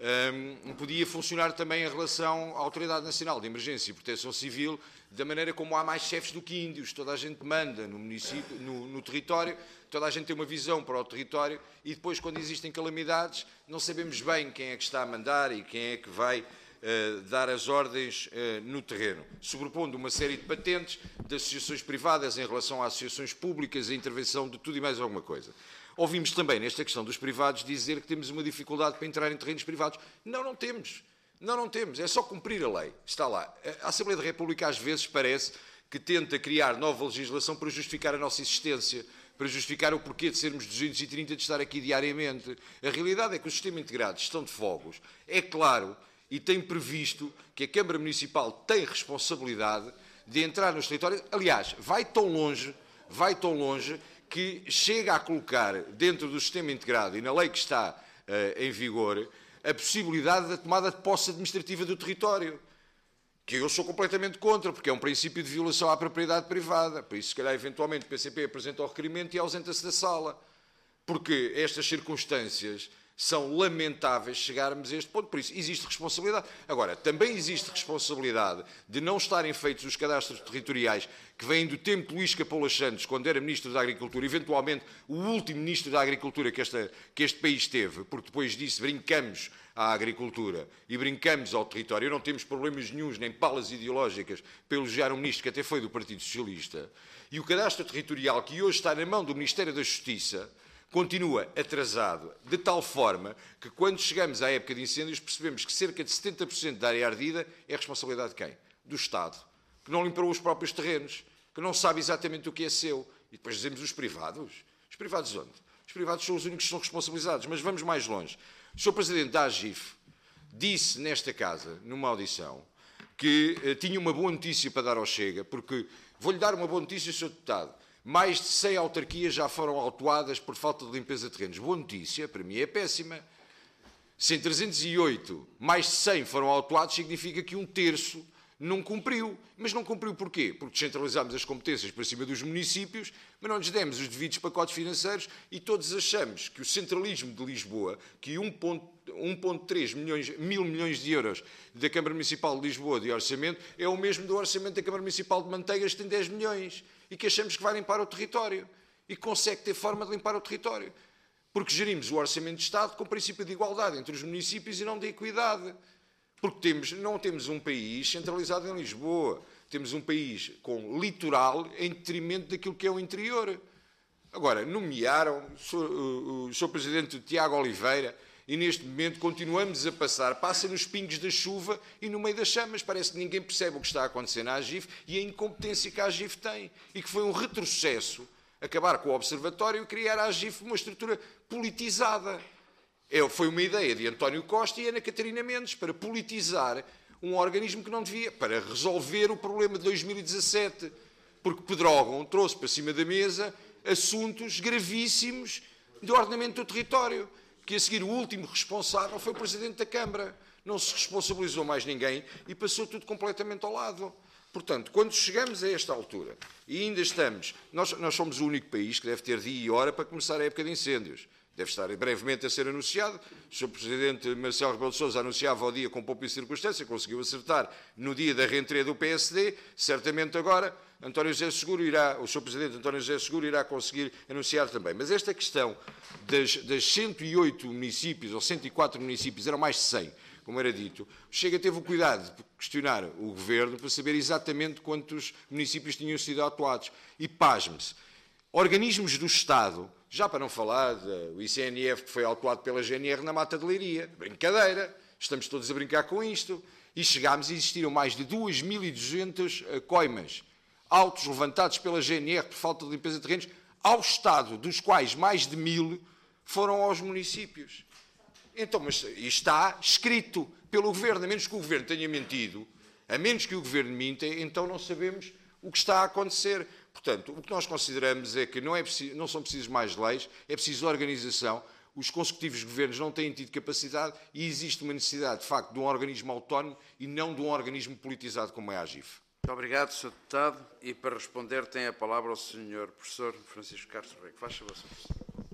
um, podia funcionar também em relação à Autoridade Nacional de Emergência e Proteção Civil, da maneira como há mais chefes do que índios, toda a gente manda no município, no, no território, toda a gente tem uma visão para o território e depois, quando existem calamidades, não sabemos bem quem é que está a mandar e quem é que vai uh, dar as ordens uh, no terreno, sobrepondo uma série de patentes de associações privadas em relação a associações públicas, a intervenção de tudo e mais alguma coisa. Ouvimos também, nesta questão dos privados, dizer que temos uma dificuldade para entrar em terrenos privados. Não, não temos. Não, não temos. É só cumprir a lei. Está lá. A Assembleia da República, às vezes, parece que tenta criar nova legislação para justificar a nossa existência, para justificar o porquê de sermos duzentos e trinta de estar aqui diariamente. A realidade é que o Sistema Integrado de Gestão de Fogos é claro e tem previsto que a Câmara Municipal tem responsabilidade de entrar nos territórios. Aliás, vai tão longe, vai tão longe que chega a colocar dentro do Sistema Integrado e na lei que está uh, em vigor a possibilidade da tomada de posse administrativa do território, que eu sou completamente contra, porque é um princípio de violação à propriedade privada. Por isso, se calhar, eventualmente, o P C P apresenta o requerimento e ausenta-se da sala. Porque estas circunstâncias são lamentáveis chegarmos a este ponto. Por isso, existe responsabilidade. Agora, também existe responsabilidade de não estarem feitos os cadastros territoriais que vêm do tempo de Luís Capolas Santos, quando era Ministro da Agricultura, eventualmente o último Ministro da Agricultura que, esta, que este país teve, porque depois disso brincamos à agricultura e brincamos ao território. Não temos problemas nenhuns, nem palas ideológicas, para elogiar um Ministro que até foi do Partido Socialista. E o cadastro territorial, que hoje está na mão do Ministério da Justiça, continua atrasado, de tal forma que, quando chegamos à época de incêndios, percebemos que cerca de setenta por cento da área ardida é responsabilidade de quem? Do Estado, que não limpou os próprios terrenos, que não sabe exatamente o que é seu. E depois dizemos os privados. Os privados onde? Os privados são os únicos que são responsabilizados. Mas vamos mais longe. O senhor Presidente da AGIF disse nesta casa, numa audição, que uh, tinha uma boa notícia para dar ao Chega, porque, vou-lhe dar uma boa notícia, senhor Deputado, mais de cem autarquias já foram autuadas por falta de limpeza de terrenos. Boa notícia, para mim é péssima. Se em trezentos e oito mais de cem foram autuados, significa que um terço não cumpriu. Mas não cumpriu porquê? Porque descentralizámos as competências para cima dos municípios, mas não lhes demos os devidos pacotes financeiros e todos achamos que o centralismo de Lisboa, que um vírgula três milhões, mil milhões de euros da Câmara Municipal de Lisboa de orçamento, é o mesmo do orçamento da Câmara Municipal de Manteigas, que tem dez milhões. E que achamos que vai limpar o território e que consegue ter forma de limpar o território. Porque gerimos o Orçamento de Estado com o princípio de igualdade entre os municípios e não de equidade. Porque temos, não temos um país centralizado em Lisboa. Temos um país com litoral em detrimento daquilo que é o interior. Agora, nomearam o senhor Presidente Tiago Oliveira e neste momento continuamos a passar, passa nos pingos da chuva e no meio das chamas. Parece que ninguém percebe o que está a acontecer na AGIF e a incompetência que a AGIF tem. E que foi um retrocesso acabar com o Observatório e criar a AGIF uma estrutura politizada. É, foi uma ideia de António Costa e Ana Catarina Mendes para politizar um organismo que não devia, para resolver o problema de dois mil e dezassete. Porque Pedrógão trouxe para cima da mesa assuntos gravíssimos de ordenamento do território. Que a seguir o último responsável foi o Presidente da Câmara. Não se responsabilizou mais ninguém e passou tudo completamente ao lado. Portanto, quando chegamos a esta altura e ainda estamos... Nós, nós somos o único país que deve ter dia e hora para começar a época de incêndios. Deve estar brevemente a ser anunciado. O senhor Presidente Marcelo Rebelo de Sousa anunciava ao dia com pouca circunstância, conseguiu acertar no dia da reentrée do P S D. Certamente agora António José Seguro irá, o senhor Presidente António José Seguro irá conseguir anunciar também. Mas esta questão das, das cento e oito municípios, ou cento e quatro municípios, eram mais de cem, como era dito, o Chega teve o cuidado de questionar o Governo para saber exatamente quantos municípios tinham sido atuados. E pasme-se, organismos do Estado, já para não falar do I C N F que foi autuado pela G N R na Mata de Leiria, brincadeira, estamos todos a brincar com isto, e chegámos e existiram mais de duas mil e duzentas coimas, autos levantados pela G N R por falta de limpeza de terrenos, ao Estado, dos quais mais de mil foram aos municípios. Então, mas está escrito pelo Governo, a menos que o Governo tenha mentido, a menos que o Governo minta, então não sabemos o que está a acontecer. Portanto, o que nós consideramos é que não, é preciso, não são precisas mais leis, é preciso organização. Os consecutivos governos não têm tido capacidade e existe uma necessidade, de facto, de um organismo autónomo e não de um organismo politizado como é a AGIF. Muito obrigado, senhor Deputado. E para responder tem a palavra o senhor Professor Francisco Castro Rego. Faz favor, senhor Professor.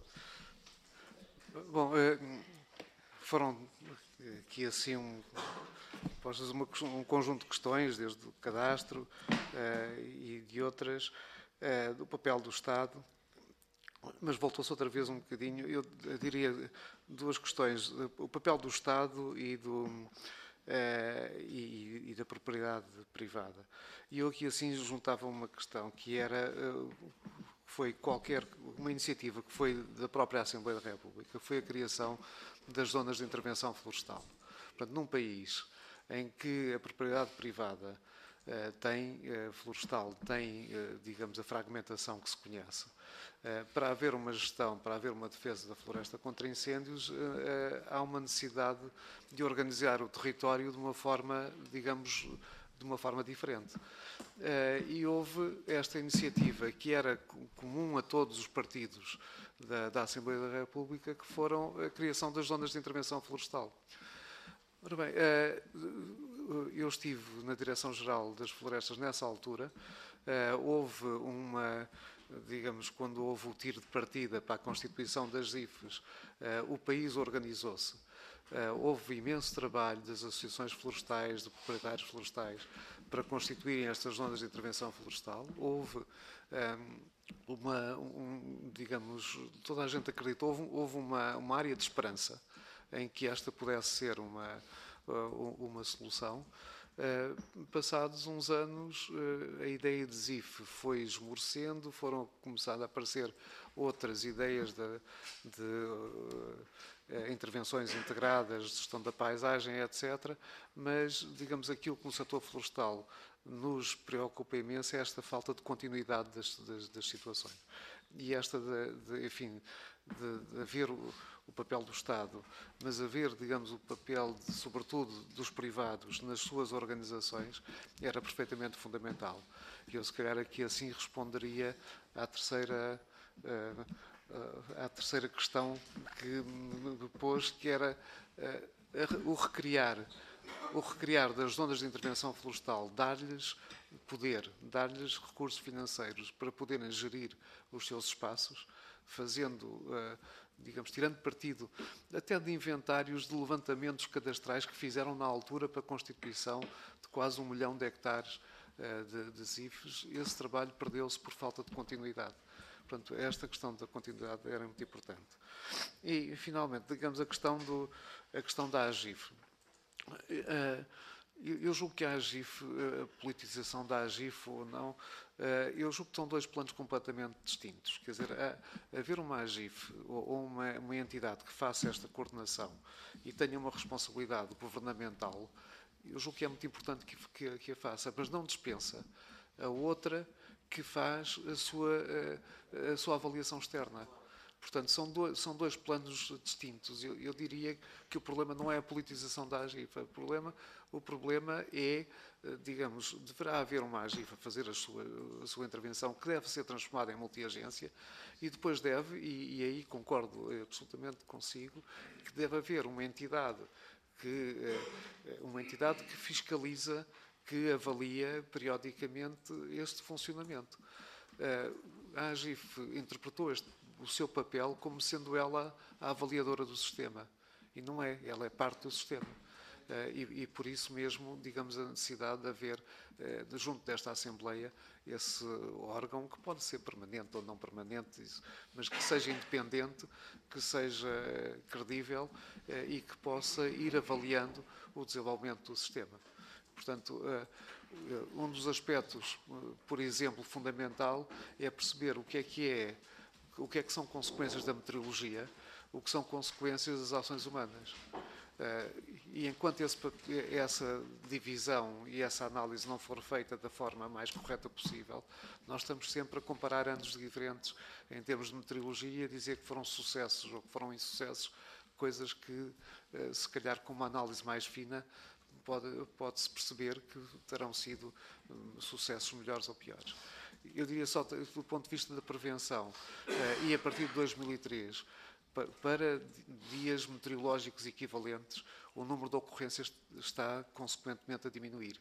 Bom, foram aqui assim um, postas uma, um conjunto de questões, desde o cadastro uh, e de outras, uh, do papel do Estado, mas voltou-se outra vez um bocadinho, eu diria duas questões, o papel do Estado e, do, uh, e, e da propriedade privada. E eu aqui assim juntava uma questão que era, uh, foi qualquer, uma iniciativa que foi da própria Assembleia da República, foi a criação das zonas de intervenção florestal. Portanto, num país em que a propriedade privada uh, tem, uh, florestal, tem, uh, digamos, a fragmentação que se conhece, uh, para haver uma gestão, para haver uma defesa da floresta contra incêndios, uh, uh, há uma necessidade de organizar o território de uma forma, digamos, de uma forma diferente. Uh, e houve esta iniciativa que era comum a todos os partidos da, da Assembleia da República, que foram a criação das zonas de intervenção florestal. Ora bem, uh, eu estive na Direção-Geral das Florestas nessa altura, uh, houve uma, digamos, quando houve o tiro de partida para a constituição das I Fs, uh, o país organizou-se. Uh, houve imenso trabalho das associações florestais, de proprietários florestais, para constituírem estas zonas de intervenção florestal. Houve, um, uma, um, digamos, toda a gente acreditou, houve, houve uma, uma área de esperança em que esta pudesse ser uma, uma solução. Uh, passados uns anos, uh, a ideia de Z I F foi esmorecendo, foram começando a aparecer outras ideias de, de uh, intervenções integradas, de gestão da paisagem, etcétera. Mas, digamos, aquilo que no setor florestal nos preocupa imenso é esta falta de continuidade das, das, das situações. E esta, de, de, enfim, de, de haver o, o papel do Estado, mas haver, digamos, o papel, de, sobretudo, dos privados nas suas organizações, era perfeitamente fundamental. E eu, se calhar, aqui assim responderia à terceira, à terceira questão que me pôs, que era o recriar, o recriar das zonas de intervenção florestal, dar-lhes poder, dar-lhes recursos financeiros para poderem gerir os seus espaços, fazendo, digamos, tirando partido até de inventários de levantamentos cadastrais que fizeram na altura para a constituição de quase um milhão de hectares de, de Z I Fs. Esse trabalho perdeu-se por falta de continuidade. Portanto, esta questão da continuidade era muito importante. E, finalmente, digamos, a questão, do, a questão da AGIF. Eu julgo que a AGIF, a politização da AGIF ou não, eu julgo que são dois planos completamente distintos. Quer dizer, haver uma AGIF ou uma, uma entidade que faça esta coordenação e tenha uma responsabilidade governamental, eu julgo que é muito importante que, que, que a faça, mas não dispensa a outra que faz a sua, a, a sua avaliação externa. Portanto, são dois, são dois planos distintos. Eu, eu diria que o problema não é a politização da AGIF. O problema, o problema é, digamos, deverá haver uma AGIF a fazer a sua, a sua intervenção, que deve ser transformada em multiagência, e depois deve, e, e aí concordo absolutamente consigo, que deve haver uma entidade que, uma entidade que fiscaliza, que avalia periodicamente este funcionamento. A AGIF interpretou este, o seu papel como sendo ela a avaliadora do sistema. E não é, ela é parte do sistema. E, e por isso mesmo, digamos, a necessidade de haver, junto desta Assembleia, esse órgão que pode ser permanente ou não permanente, mas que seja independente, que seja credível e que possa ir avaliando o desenvolvimento do sistema. Portanto, um dos aspectos, por exemplo, fundamental é perceber o que é que é, o que é que são consequências da meteorologia, o que são consequências das ações humanas. E enquanto esse, essa divisão e essa análise não for feita da forma mais correta possível, nós estamos sempre a comparar anos diferentes em termos de meteorologia e a dizer que foram sucessos ou que foram insucessos, coisas que, se calhar, com uma análise mais fina, Pode, pode-se perceber que terão sido um, sucessos melhores ou piores. eu diria só do ponto de vista da prevenção, e a partir de dois mil e três, para dias meteorológicos equivalentes, o número de ocorrências está consequentemente a diminuir.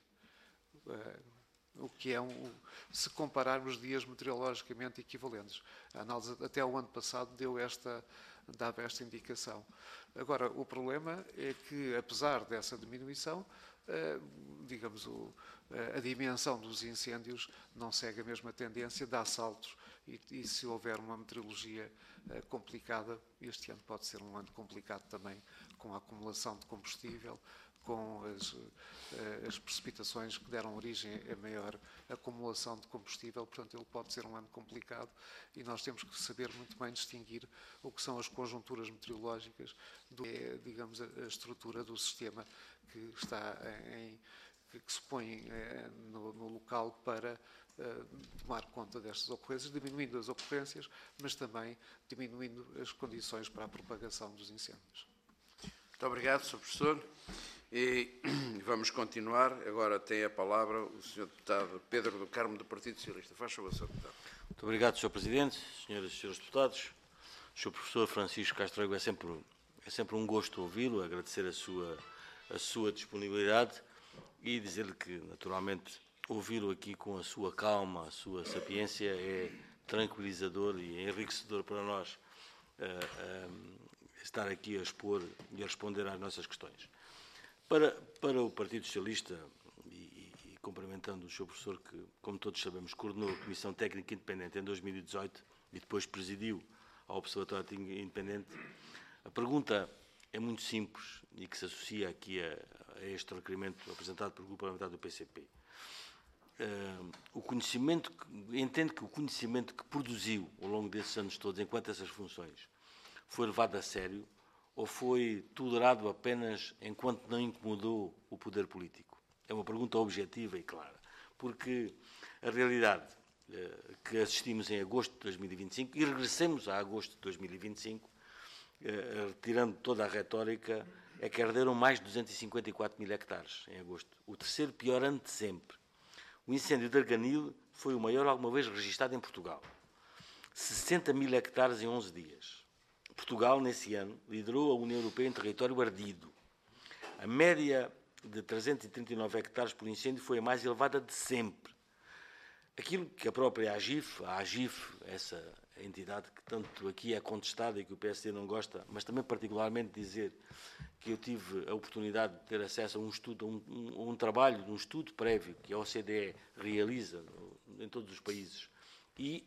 O que é um, se compararmos dias meteorologicamente equivalentes. A análise até o ano passado deu esta, dava esta indicação. Agora, o problema é que, apesar dessa diminuição, digamos, o, a dimensão dos incêndios não segue a mesma tendência, dá saltos, e, e se houver uma meteorologia complicada, este ano pode ser um ano complicado também, com a acumulação de combustível, com as, as precipitações que deram origem a maior acumulação de combustível, portanto ele pode ser um ano complicado e nós temos que saber muito bem distinguir o que são as conjunturas meteorológicas do que é, digamos, a, a estrutura do sistema que está em, que, que se põe eh, no, no local para eh, tomar conta destas ocorrências, diminuindo as ocorrências, mas também diminuindo as condições para a propagação dos incêndios. Muito obrigado, senhor Professor. E vamos continuar. Agora tem a palavra o senhor Deputado Pedro do Carmo, do Partido Socialista. Faz favor, senhor Deputado. Muito obrigado, senhor Presidente, senhoras e senhores Deputados. senhor Professor Francisco Castro Rego, é sempre, é sempre um gosto ouvi-lo, agradecer a sua, a sua disponibilidade e dizer-lhe que, naturalmente, ouvi-lo aqui com a sua calma, a sua sapiência é tranquilizador e enriquecedor para nós uh, uh, estar aqui a expor e a responder às nossas questões. Para, para o Partido Socialista, e, e, e cumprimentando o senhor Professor, que, como todos sabemos, coordenou a Comissão Técnica Independente em dois mil e dezoito e depois presidiu ao Observatório Independente, a pergunta é muito simples e que se associa aqui a, a este requerimento apresentado pelo Grupo Parlamentar do P C P. Uh, o conhecimento, que, entendo que o conhecimento que produziu ao longo desses anos todos, enquanto essas funções, foi levado a sério ou foi tolerado apenas enquanto não incomodou o poder político? É uma pergunta objetiva e clara, porque a realidade uh, que assistimos em agosto de dois mil e vinte e cinco, e regressemos a agosto de dois mil e vinte e cinco, uh, retirando toda a retórica, é que arderam mais de duzentos e cinquenta e quatro mil hectares em agosto, o terceiro pior ano de sempre. O incêndio de Arganil foi o maior alguma vez registado em Portugal. sessenta mil hectares em onze dias. Portugal, nesse ano, liderou a União Europeia em território ardido. A média de trezentos e trinta e nove hectares por incêndio foi a mais elevada de sempre. Aquilo que a própria AGIF, a AGIF, essa entidade que tanto aqui é contestada e que o P S D não gosta, mas também particularmente dizer que eu tive a oportunidade de ter acesso a um estudo, a um, um, um trabalho, um estudo prévio que a O C D E realiza no, em todos os países, e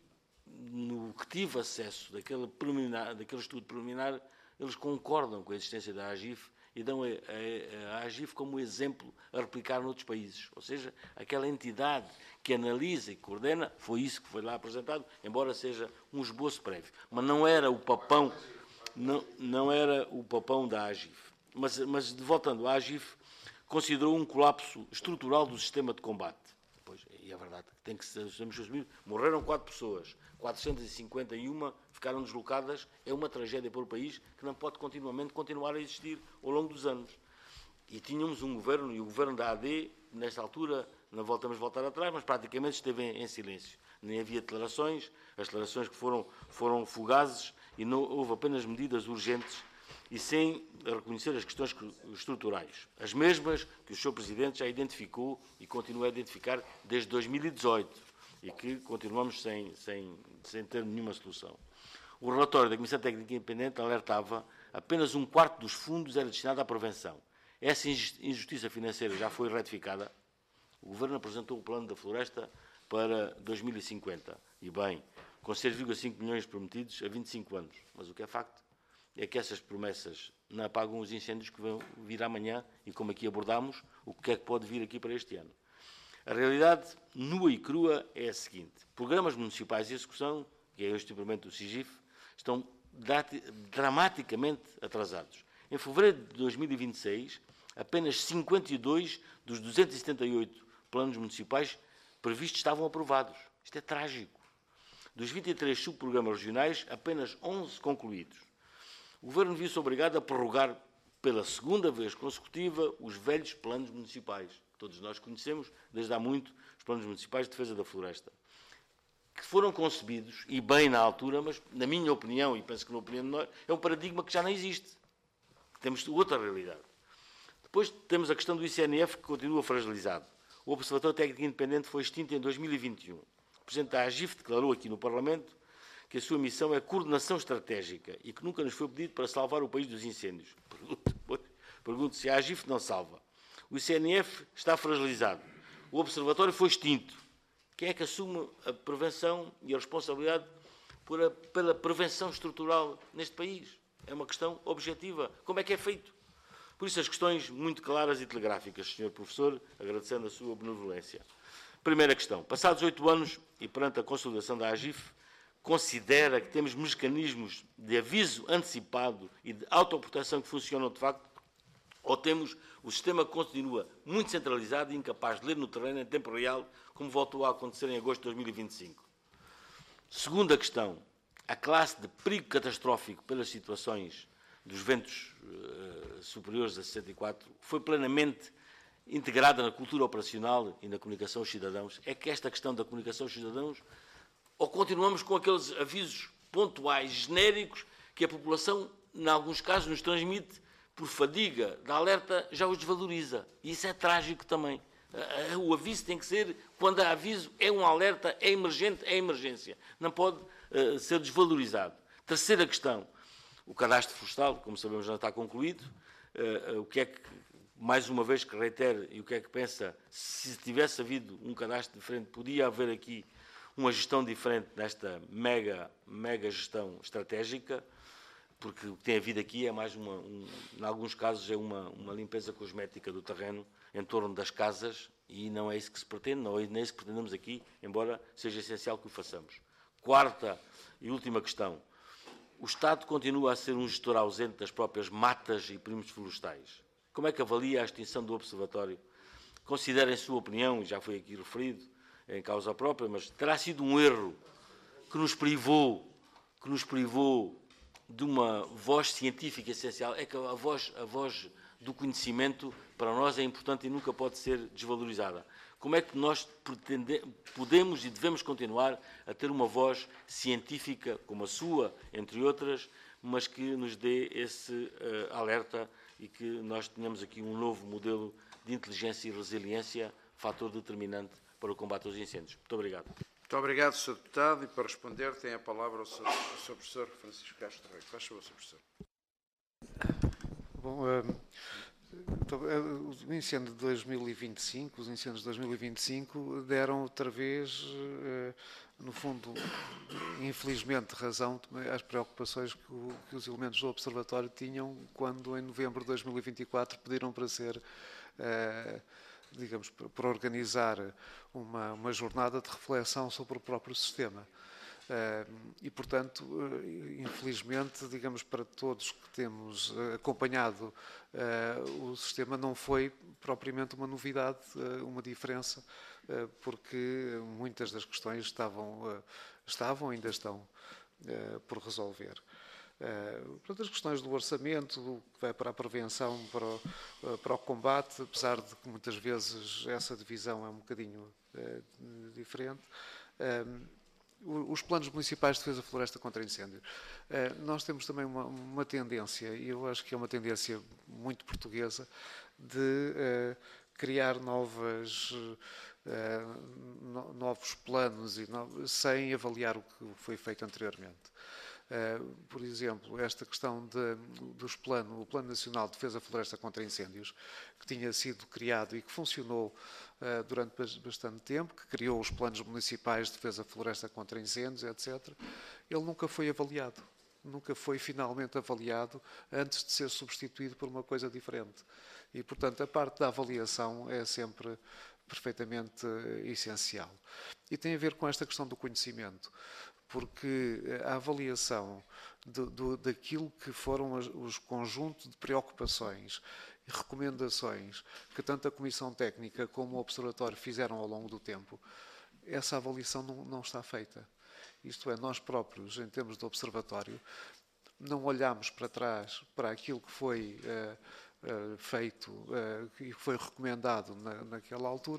no que tive acesso daquele, daquele estudo preliminar, eles concordam com a existência da AGIF e dão a, a, a AGIF como exemplo a replicar noutros países. Ou seja, aquela entidade que analisa e coordena, foi isso que foi lá apresentado, embora seja um esboço prévio. Mas não era o papão, não, não era o papão da AGIF. Mas, mas, voltando, a AGIF considerou um colapso estrutural do sistema de combate. Pois, e é verdade, tem que ser assumir. Morreram quatro pessoas, quatrocentas e cinquenta e uma ficaram deslocadas. É uma tragédia para o país que não pode continuamente continuar a existir ao longo dos anos. E tínhamos um governo, e o governo da A D, nesta altura, não voltamos a voltar atrás, mas praticamente esteve em, em silêncio. Nem havia declarações, as declarações que foram, foram fugazes e não houve apenas medidas urgentes e sem reconhecer as questões estruturais. As mesmas que o senhor Presidente já identificou e continua a identificar desde dois mil e dezoito e que continuamos sem, sem, sem ter nenhuma solução. O relatório da Comissão Técnica Independente alertava apenas um quarto dos fundos era destinado à prevenção. Essa injustiça financeira já foi retificada. O Governo apresentou o plano da floresta para dois mil e cinquenta, e bem, com seis vírgula cinco milhões prometidos a vinte e cinco anos. Mas o que é facto é que essas promessas não apagam os incêndios que vão vir amanhã e, como aqui abordámos, o que é que pode vir aqui para este ano. A realidade nua e crua é a seguinte. Programas municipais de execução, que é o instrumento do SIGIF, estão dramaticamente atrasados. Em fevereiro de dois mil e vinte e seis, apenas cinquenta e dois dos duzentos e setenta e oito planos municipais previstos estavam aprovados. Isto é trágico. Dos vinte e três subprogramas regionais, apenas onze concluídos. O Governo viu-se obrigado a prorrogar pela segunda vez consecutiva os velhos planos municipais. Todos nós conhecemos, desde há muito, os planos municipais de defesa da floresta. que foram concebidos, e bem na altura, mas na minha opinião, e penso que na opinião de nós, é um paradigma que já não existe. Temos outra realidade. Depois temos a questão do I C N F, que continua fragilizado. O Observatório Técnico Independente foi extinto em dois mil e vinte e um. O Presidente da AGIF declarou aqui no Parlamento que a sua missão é coordenação estratégica e que nunca nos foi pedido para salvar o país dos incêndios. Pergunto, pergunto se a AGIF não salva. O I C N F está fragilizado. O Observatório foi extinto. Quem é que assume a prevenção e a responsabilidade por a, pela prevenção estrutural neste país? É uma questão objetiva. Como é que é feito? Por isso, as questões muito claras e telegráficas, senhor Professor, agradecendo a sua benevolência. Primeira questão. Passados oito anos e perante a consolidação da AGIF, considera que temos mecanismos de aviso antecipado e de autoproteção que funcionam de facto, ou temos o sistema que continua muito centralizado e incapaz de ler no terreno em tempo real, como voltou a acontecer em agosto de dois mil e vinte e cinco? Segunda questão. A classe de perigo catastrófico pelas situações dos ventos uh, superiores a sessenta e quatro foi plenamente integrada na cultura operacional e na comunicação aos cidadãos. É que esta questão da comunicação aos cidadãos, ou continuamos com aqueles avisos pontuais, genéricos, que a população, em alguns casos, nos transmite por fadiga da alerta, já os desvaloriza. E isso é trágico também. O aviso tem que ser, quando há aviso, é um alerta, é emergente, é emergência. Não pode uh, ser desvalorizado. Terceira questão. O cadastro florestal, como sabemos, já está concluído. Uh, uh, o que é que, mais uma vez que reitere, e o que é que pensa, se tivesse havido um cadastro diferente, podia haver aqui uma gestão diferente nesta mega, mega gestão estratégica, porque o que tem havido aqui é mais uma, um, em alguns casos, é uma, uma limpeza cosmética do terreno em torno das casas, e não é isso que se pretende, não é nem isso que pretendemos aqui, embora seja essencial que o façamos. Quarta e última questão. O Estado continua a ser um gestor ausente das próprias matas e primos florestais. Como é que avalia a extinção do Observatório? Considera, em sua opinião, já foi aqui referido, em causa própria, mas terá sido um erro que nos privou, que nos privou de uma voz científica essencial. É que a voz, a voz do conhecimento para nós é importante e nunca pode ser desvalorizada. Como é que nós podemos e devemos continuar a ter uma voz científica como a sua, entre outras, mas que nos dê esse uh, alerta e que nós tenhamos aqui um novo modelo de inteligência e resiliência, fator determinante para o combate aos incêndios. Muito obrigado. Muito obrigado, senhor Deputado. E para responder tem a palavra o senhor Professor Francisco Castro Rego. Faz favor, senhor Professor. Bom, então, o incêndio de dois mil e vinte e cinco, os incêndios de dois mil e vinte e cinco deram outra vez, no fundo, infelizmente, razão às preocupações que, o, que os elementos do Observatório tinham quando, em novembro de dois mil e vinte e quatro, pediram para ser, digamos, para organizar uma, uma jornada de reflexão sobre o próprio sistema. Uh, e, portanto, uh, infelizmente, digamos, para todos que temos uh, acompanhado uh, o sistema, não foi propriamente uma novidade, uh, uma diferença, uh, porque muitas das questões estavam, uh, estavam ainda estão uh, por resolver. Uh, portanto, as questões do orçamento, do que vai para a prevenção, para o, uh, para o combate, apesar de que muitas vezes essa divisão é um bocadinho uh, diferente. Uh, Os planos municipais de defesa floresta contra incêndio. Nós temos também uma, uma tendência, e eu acho que é uma tendência muito portuguesa, de uh, criar novas, uh, novos planos e no, sem avaliar o que foi feito anteriormente. Uh, por exemplo, esta questão de, dos planos, o Plano Nacional de Defesa Floresta contra Incêndios, que tinha sido criado e que funcionou uh, durante bastante tempo, que criou os planos municipais de defesa floresta contra incêndios, etcétera, ele nunca foi avaliado, nunca foi finalmente avaliado antes de ser substituído por uma coisa diferente. E, portanto, a parte da avaliação é sempre perfeitamente uh, essencial. E tem a ver com esta questão do conhecimento, porque a avaliação do, do, daquilo que foram os, os conjuntos de preocupações e recomendações que tanto a Comissão Técnica como o Observatório fizeram ao longo do tempo, essa avaliação não, não está feita. Isto é, nós próprios, em termos de Observatório, não olhamos para trás para aquilo que foi uh, uh, feito uh, e que foi recomendado na, naquela altura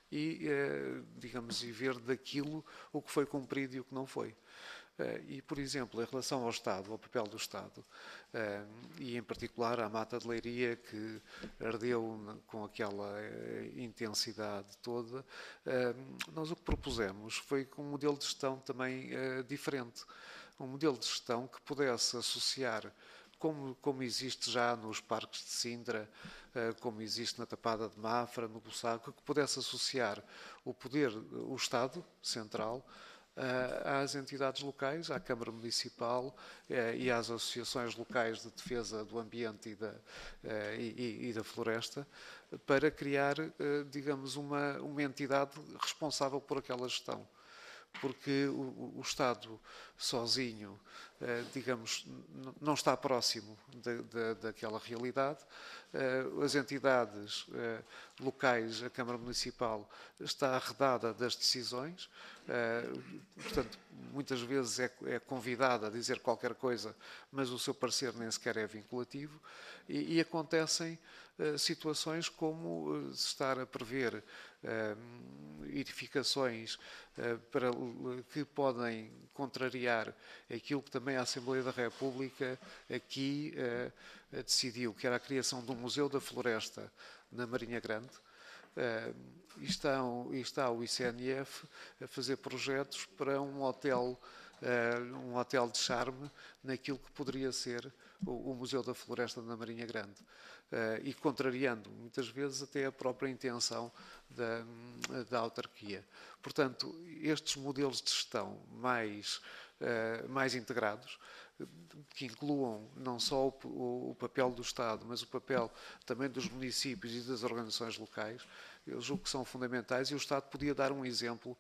e, digamos, e ver daquilo o que foi cumprido e o que não foi. E, por exemplo, em relação ao Estado, ao papel do Estado, e em particular à Mata de Leiria, que ardeu com aquela intensidade toda, nós o que propusemos foi um modelo de gestão também diferente. Um modelo de gestão que pudesse associar, como, como existe já nos parques de Sintra, como existe na Tapada de Mafra, no Bussaco, que pudesse associar o poder, o Estado Central, às entidades locais, à Câmara Municipal e às associações locais de defesa do ambiente e da, e, e da floresta, para criar, digamos, uma, uma entidade responsável por aquela gestão. Porque o, o Estado sozinho, digamos, não está próximo de, de, daquela realidade. As entidades locais, a Câmara Municipal, está arredada das decisões, portanto, muitas vezes é, é convidada a dizer qualquer coisa, mas o seu parecer nem sequer é vinculativo, e, e acontecem situações como se estar a prever edificações para, que podem contrariar aquilo que também a Assembleia da República aqui decidiu, que era a criação de um Museu da Floresta na Marinha Grande. E está, e está o I C N F a fazer projetos para um hotel, um hotel de charme naquilo que poderia ser o, o Museu da Floresta na Marinha Grande. E contrariando muitas vezes até a própria intenção da, da autarquia. Portanto, estes modelos de gestão mais, mais integrados, que incluam não só o, o papel do Estado, mas o papel também dos municípios e das organizações locais, eu julgo que são fundamentais, e o Estado podia dar um exemplo,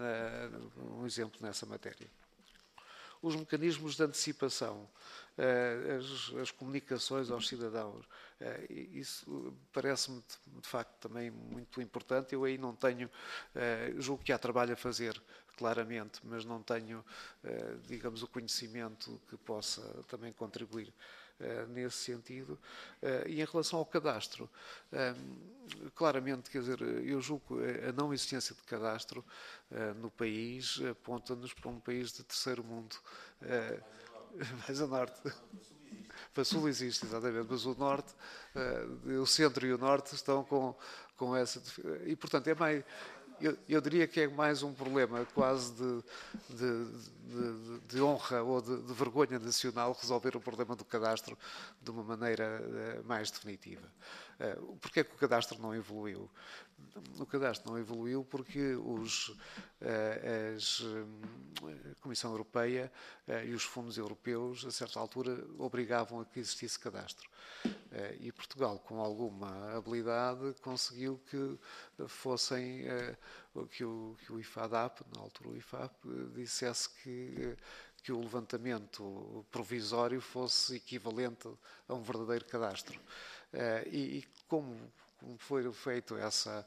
um exemplo nessa matéria. Os mecanismos de antecipação, as, as comunicações aos cidadãos, isso parece-me de facto também muito importante. Eu aí não tenho, julgo que há trabalho a fazer, claramente, mas não tenho, digamos, o conhecimento que possa também contribuir nesse sentido. E em relação ao cadastro, claramente, quer dizer, eu julgo que a não existência de cadastro no país aponta-nos para um país de terceiro mundo, mais a norte. Para o sul existe, exatamente, mas o norte, o centro e o norte estão com, com essa... E, portanto, é mais... Eu, eu diria que é mais um problema quase de, de, de, de honra ou de, de vergonha nacional resolver o problema do cadastro de uma maneira uh, mais definitiva. Uh, Porquê é que o cadastro não evoluiu? O cadastro não evoluiu porque os, uh, as, a Comissão Europeia uh, e os fundos europeus, a certa altura, obrigavam a que existisse cadastro. Uh, e Portugal, com alguma habilidade, conseguiu que fossem, uh, que, o, que o IFADAP, na altura o IFAP, uh, dissesse que, uh, que o levantamento provisório fosse equivalente a um verdadeiro cadastro. Uh, e, e como como foi feito essa,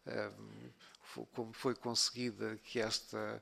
como foi conseguida que esta,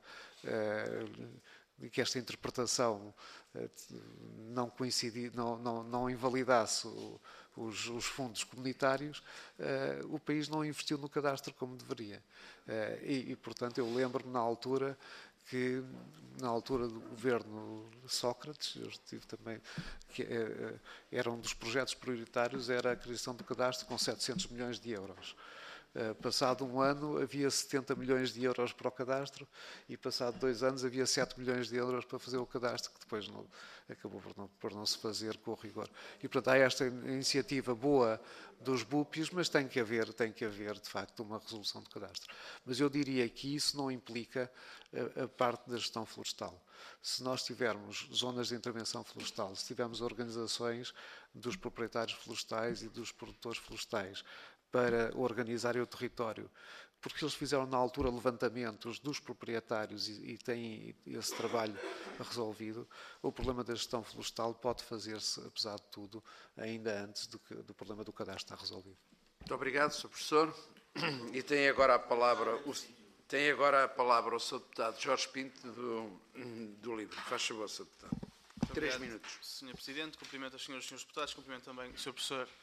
que esta interpretação não coincidia, não, não, não invalidasse os, os fundos comunitários, o país não investiu no cadastro como deveria. E, e portanto, eu lembro-me na altura que, na altura do governo Sócrates, eu estive também, que era um dos projetos prioritários, era a criação do cadastro com setecentos milhões de euros. Passado um ano havia setenta milhões de euros para o cadastro e passado dois anos havia sete milhões de euros para fazer o cadastro, que depois não, acabou por não, por não se fazer com rigor. E portanto há esta iniciativa boa dos B U P s, mas tem que haver, tem que haver de facto uma resolução de cadastro. Mas eu diria que isso não implica a, a parte da gestão florestal. Se nós tivermos zonas de intervenção florestal, se tivermos organizações dos proprietários florestais e dos produtores florestais para organizarem o território, porque eles fizeram na altura levantamentos dos proprietários e, e têm esse trabalho resolvido, o problema da gestão florestal pode fazer-se, apesar de tudo, ainda antes do, que, do problema do cadastro estar resolvido. Muito obrigado, senhor Professor. E tem agora a palavra o, tem agora a palavra o senhor Deputado Jorge Pinto do, do Livre. Faz favor, senhor Deputado. Muito Três obrigado, minutos. senhor Presidente, cumprimento aos senhores e senhores deputados, cumprimento também o senhor Professor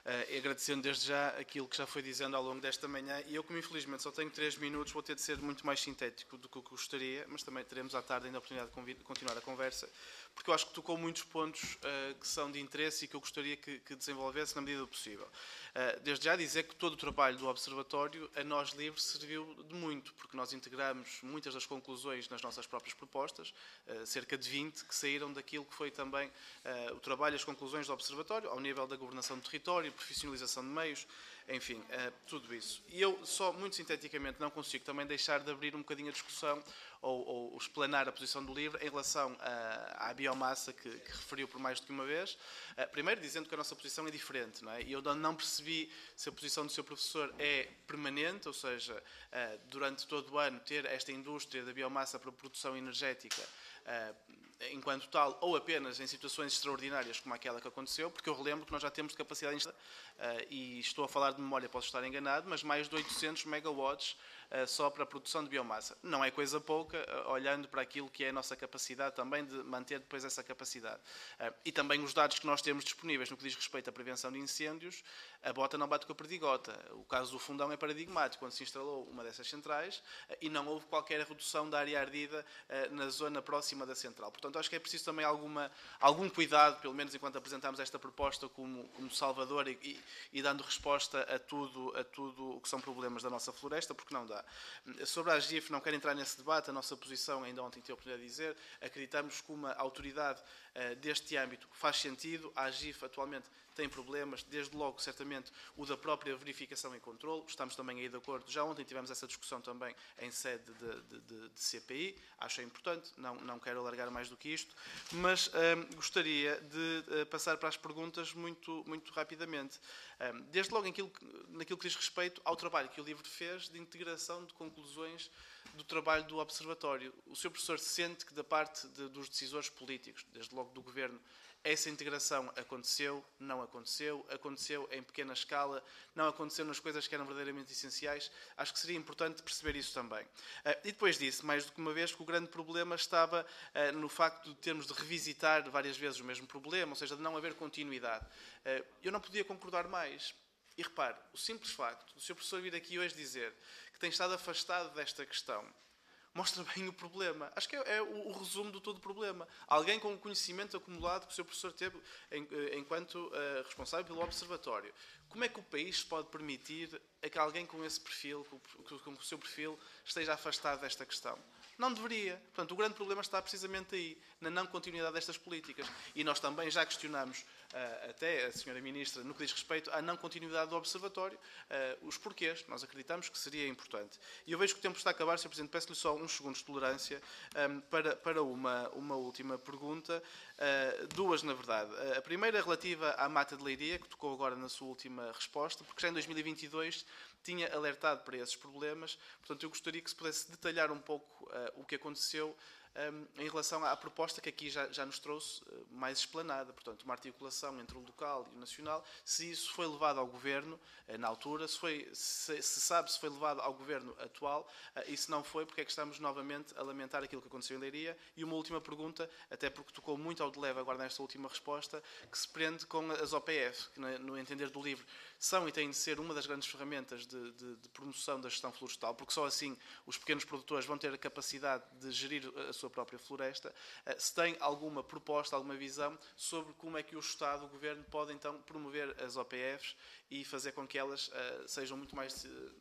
Uh, e agradecendo desde já aquilo que já foi dizendo ao longo desta manhã, e eu, como infelizmente só tenho três minutos, vou ter de ser muito mais sintético do que eu gostaria, mas também teremos à tarde ainda a oportunidade de continuar a conversa, porque eu acho que tocou muitos pontos uh, que são de interesse e que eu gostaria que, que desenvolvesse na medida do possível. Uh, desde já dizer que todo o trabalho do Observatório, a nós livres, serviu de muito, porque nós integramos muitas das conclusões nas nossas próprias propostas, uh, cerca de vinte, que saíram daquilo que foi também uh, o trabalho e as conclusões do Observatório, ao nível da governação do território, profissionalização de meios, enfim, uh, tudo isso. E eu só, muito sinteticamente, não consigo também deixar de abrir um bocadinho a discussão ou, ou explanar a posição do LIVRE em relação à, à biomassa que, que referiu por mais do que uma vez. Uh, primeiro, dizendo que a nossa posição é diferente, não é? E eu não percebi se a posição do seu professor é permanente, ou seja, uh, durante todo o ano ter esta indústria da biomassa para produção energética uh, enquanto tal, ou apenas em situações extraordinárias como aquela que aconteceu, porque eu relembro que nós já temos capacidade instalada, uh, e estou a falar de memória, posso estar enganado, mas mais de oitocentos megawatts uh, só para a produção de biomassa. Não é coisa pouca, uh, olhando para aquilo que é a nossa capacidade também de manter depois essa capacidade. Uh, e também os dados que nós temos disponíveis no que diz respeito à prevenção de incêndios, a bota não bate com a perdigota. O caso do Fundão é paradigmático, quando se instalou uma dessas centrais uh, e não houve qualquer redução da área ardida uh, na zona próxima da central. Portanto, acho que é preciso também alguma, algum cuidado, pelo menos enquanto apresentamos esta proposta como, como salvador e, e, e dando resposta a tudo, a tudo o que são problemas da nossa floresta, porque não dá. Sobre a AGIF, não quero entrar nesse debate, a nossa posição, ainda ontem tive a oportunidade de dizer, acreditamos que uma autoridade uh, deste âmbito faz sentido. A AGIF atualmente tem problemas, desde logo, certamente, o da própria verificação e controle. Estamos também aí de acordo. Já ontem tivemos essa discussão também em sede de, de, de, de C P I. Acho importante, não, não quero alargar mais do que isto, mas hum, gostaria de uh, passar para as perguntas muito, muito rapidamente. Um, desde logo naquilo que, naquilo que diz respeito ao trabalho que o LIVRE fez de integração de conclusões do trabalho do Observatório. O senhor professor sente que, da parte de, dos decisores políticos, desde logo do Governo, essa integração aconteceu, não aconteceu, aconteceu em pequena escala, não aconteceu nas coisas que eram verdadeiramente essenciais. Acho que seria importante perceber isso também. E depois disse, mais do que uma vez, que o grande problema estava no facto de termos de revisitar várias vezes o mesmo problema, ou seja, de não haver continuidade. Eu não podia concordar mais. E repare, o simples facto do senhor professor vir aqui hoje dizer que tem estado afastado desta questão mostra bem o problema. Acho que é, é o, o resumo do todo o problema. Alguém com o conhecimento acumulado que o seu professor teve em, enquanto uh, responsável pelo Observatório. Como é que o país se pode permitir a que alguém com esse perfil, com, com o seu perfil, esteja afastado desta questão? Não deveria. Portanto, o grande problema está precisamente aí, na não continuidade destas políticas. E nós também já questionamos, uh, até a senhora Ministra, no que diz respeito à não continuidade do Observatório, uh, os porquês. Nós acreditamos que seria importante. E eu vejo que o tempo está a acabar, senhor Presidente. Peço-lhe só uns segundos de tolerância um, para, para uma, uma última pergunta. Uh, duas, na verdade. Uh, a primeira relativa à Mata de Leiria, que tocou agora na sua última resposta, porque já em dois mil e vinte e dois tinha alertado para esses problemas. Portanto, eu gostaria que se pudesse detalhar um pouco uh, o que aconteceu um, em relação à proposta que aqui já, já nos trouxe uh, mais explanada. Portanto, uma articulação entre o local e o nacional. Se isso foi levado ao Governo uh, na altura, se, foi, se, se sabe se foi levado ao Governo atual, uh, e se não foi, porque é que estamos novamente a lamentar aquilo que aconteceu em Leiria. E uma última pergunta, até porque tocou muito ao de leve agora nesta última resposta, que se prende com as O P F, que no entender do LIVRE são e têm de ser uma das grandes ferramentas de, de, de promoção da gestão florestal, porque só assim os pequenos produtores vão ter a capacidade de gerir a sua própria floresta. Se tem alguma proposta, alguma visão sobre como é que o Estado, o Governo, pode então promover as O P Fs e fazer com que elas uh, sejam muito mais uh,